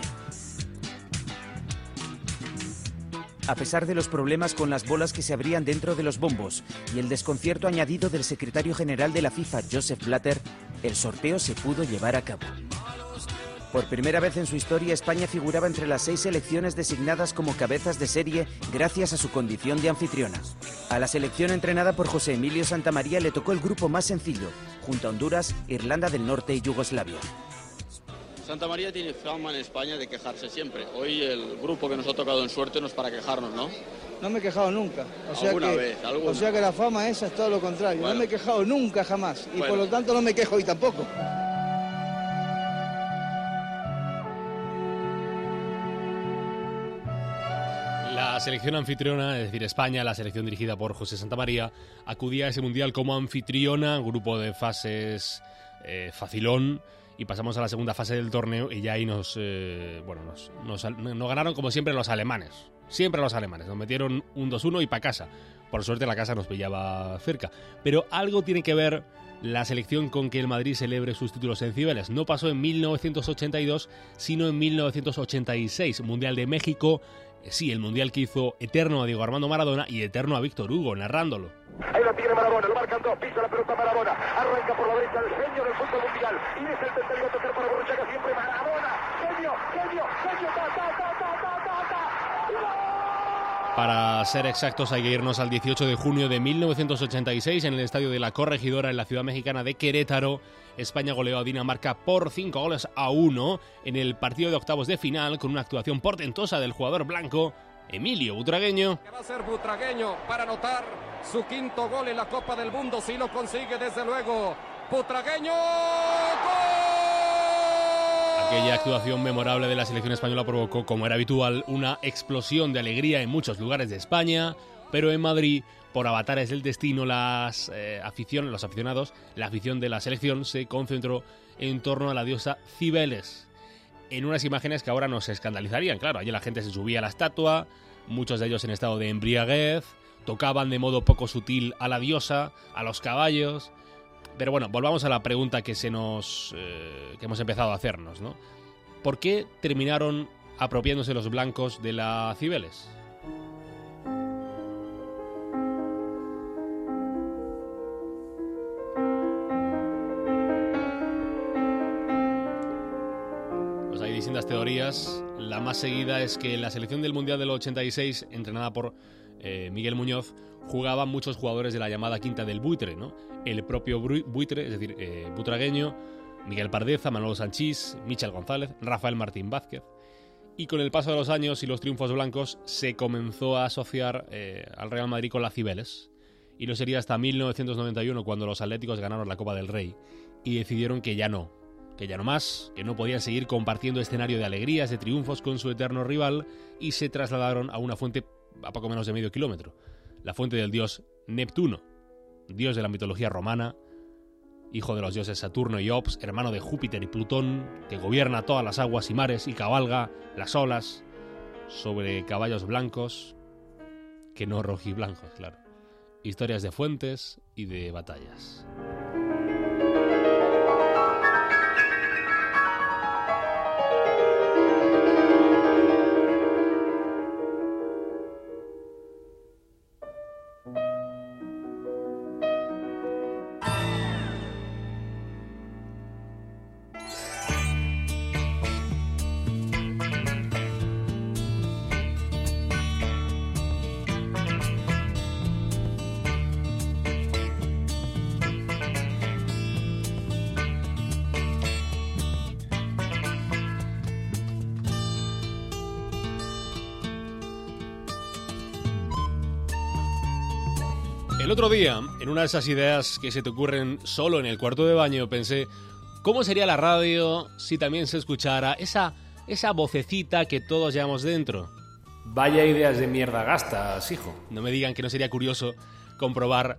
A pesar de los problemas con las bolas que se abrían dentro de los bombos y el desconcierto añadido del secretario general de la FIFA, Joseph Blatter, el sorteo se pudo llevar a cabo. Por primera vez en su historia, España figuraba entre las seis selecciones designadas como cabezas de serie gracias a su condición de anfitriona. A la selección entrenada por José Emilio Santamaría le tocó el grupo más sencillo, junto a Honduras, Irlanda del Norte y Yugoslavia. Santamaría tiene fama en España de quejarse siempre. Hoy el grupo que nos ha tocado en suerte no es para quejarnos, ¿no? No me he quejado nunca. O sea ¿Alguna que, vez? ¿Alguna? O sea que la fama esa es todo lo contrario. Bueno. No me he quejado nunca, jamás. Y Bueno. por lo tanto no me quejo hoy tampoco. La selección anfitriona, es decir, España, la selección dirigida por José Santamaría, acudía a ese mundial como anfitriona, grupo de fases eh, facilón, y pasamos a la segunda fase del torneo y ya ahí nos, eh, bueno, nos, nos, nos ganaron como siempre los alemanes. Siempre los alemanes. Nos metieron un dos uno y pa' casa. Por suerte la casa nos pillaba cerca. Pero algo tiene que ver la selección con que el Madrid celebre sus títulos en Cibeles. No pasó en mil novecientos ochenta y dos, sino en mil novecientos ochenta y seis, Mundial de México. Sí, el mundial que hizo eterno a Diego Armando Maradona y eterno a Víctor Hugo, narrándolo. Ahí lo tiene Maradona, lo marcan dos, pisa la pelota Maradona, arranca por la derecha el genio del fútbol mundial, y es el tercero a tocar para Borruchaga, siempre Maradona, genio, genio, genio, ta, ta, ta, ta, ta, ta, ta. Para ser exactos, hay que irnos al dieciocho de junio de mil novecientos ochenta y seis en el estadio de la Corregidora en la ciudad mexicana de Querétaro. España goleó a Dinamarca por cinco goles a uno en el partido de octavos de final con una actuación portentosa del jugador blanco Emilio Butragueño. Va a ser Butragueño para anotar su quinto gol en la Copa del Mundo, si lo consigue desde luego. Butragueño, ¡gol! Aquella actuación memorable de la selección española provocó, como era habitual, una explosión de alegría en muchos lugares de España, pero en Madrid, por avatares del destino, las eh, afición, los aficionados, la afición de la selección se concentró en torno a la diosa Cibeles, en unas imágenes que ahora nos escandalizarían. Claro, allí la gente se subía a la estatua, muchos de ellos en estado de embriaguez, tocaban de modo poco sutil a la diosa, a los caballos. Pero bueno, volvamos a la pregunta que se nos eh, que hemos empezado a hacernos, ¿no? ¿Por qué terminaron apropiándose los blancos de la Cibeles? Pues hay distintas teorías. La más seguida es que la selección del Mundial del ochenta y seis, entrenada por eh, Miguel Muñoz, jugaban muchos jugadores de la llamada Quinta del Buitre, ¿no? El propio Buitre, es decir, eh, Butragueño, Miguel Pardeza, Manolo Sanchís, Michel González, Rafael Martín Vázquez. Y con el paso de los años y los triunfos blancos se comenzó a asociar eh, al Real Madrid con la Cibeles. Y no sería hasta mil novecientos noventa y uno cuando los Atléticos ganaron la Copa del Rey y decidieron que ya no, que ya no más, que no podían seguir compartiendo escenario de alegrías, de triunfos con su eterno rival, y se trasladaron a una fuente a poco menos de medio kilómetro, la fuente del dios Neptuno, dios de la mitología romana, hijo de los dioses Saturno y Ops, hermano de Júpiter y Plutón, que gobierna todas las aguas y mares y cabalga las olas sobre caballos blancos, que no rojiblancos, claro. Historias de fuentes y de batallas. El otro día, en una de esas ideas que se te ocurren solo en el cuarto de baño, pensé, ¿cómo sería la radio si también se escuchara esa, esa vocecita que todos llevamos dentro? Vaya ideas de mierda gastas, hijo. No me digan que no sería curioso comprobar,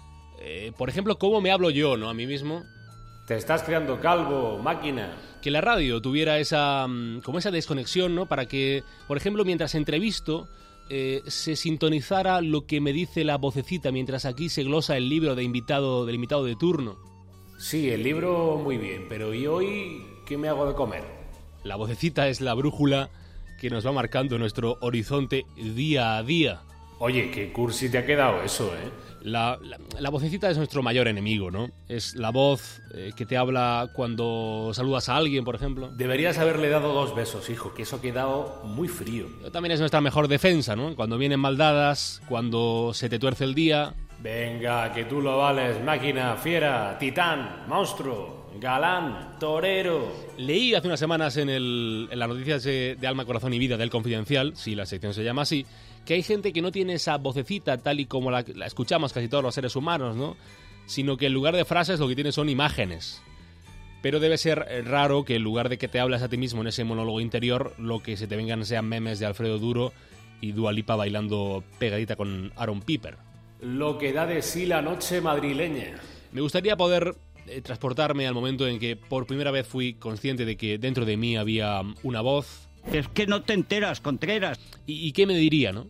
eh, por ejemplo, cómo me hablo yo, ¿no? A mí mismo. Te estás creando calvo, máquina. Que la radio tuviera esa, como esa desconexión, ¿no? Para que, por ejemplo, mientras entrevisto, Eh, se sintonizara lo que me dice la vocecita mientras aquí se glosa el libro de invitado, del invitado de turno. Sí, el libro muy bien, pero ¿y hoy qué me hago de comer? La vocecita es la brújula que nos va marcando nuestro horizonte día a día. Oye, qué cursi te ha quedado eso, ¿eh? La, la, la vocecita es nuestro mayor enemigo, ¿no? Es la voz eh, que te habla cuando saludas a alguien, por ejemplo. Deberías haberle dado dos besos, hijo, que eso ha quedado muy frío. También es nuestra mejor defensa, ¿no? Cuando vienen mal dadas, cuando se te tuerce el día. Venga, que tú lo vales, máquina, fiera, titán, monstruo, galán, torero. Leí hace unas semanas en, el, en las noticias de, de Alma, Corazón y Vida del Confidencial, si la sección se llama así, que hay gente que no tiene esa vocecita tal y como la, la escuchamos casi todos los seres humanos, ¿no? Sino que en lugar de frases lo que tiene son imágenes. Pero debe ser raro que en lugar de que te hables a ti mismo en ese monólogo interior, lo que se te vengan sean memes de Alfredo Duro y Dua Lipa bailando pegadita con Aaron Piper. Lo que da de sí la noche madrileña. Me gustaría poder eh, transportarme al momento en que por primera vez fui consciente de que dentro de mí había una voz. Es que no te enteras, Contreras. ¿Y, y qué me diría, no?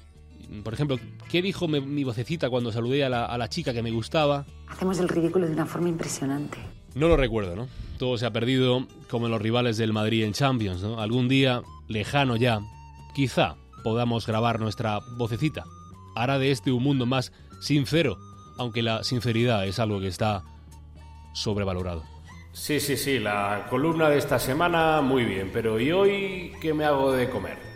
Por ejemplo, ¿qué dijo me, mi vocecita cuando saludé a la, a la chica que me gustaba? Hacemos el ridículo de una forma impresionante. No lo recuerdo, ¿no? Todo se ha perdido como en los rivales del Madrid en Champions, ¿no? Algún día, lejano ya, quizá podamos grabar nuestra vocecita. Hará de este un mundo más sincero, aunque la sinceridad es algo que está sobrevalorado. Sí, sí, sí, la columna de esta semana muy bien, pero ¿y hoy qué me hago de comer?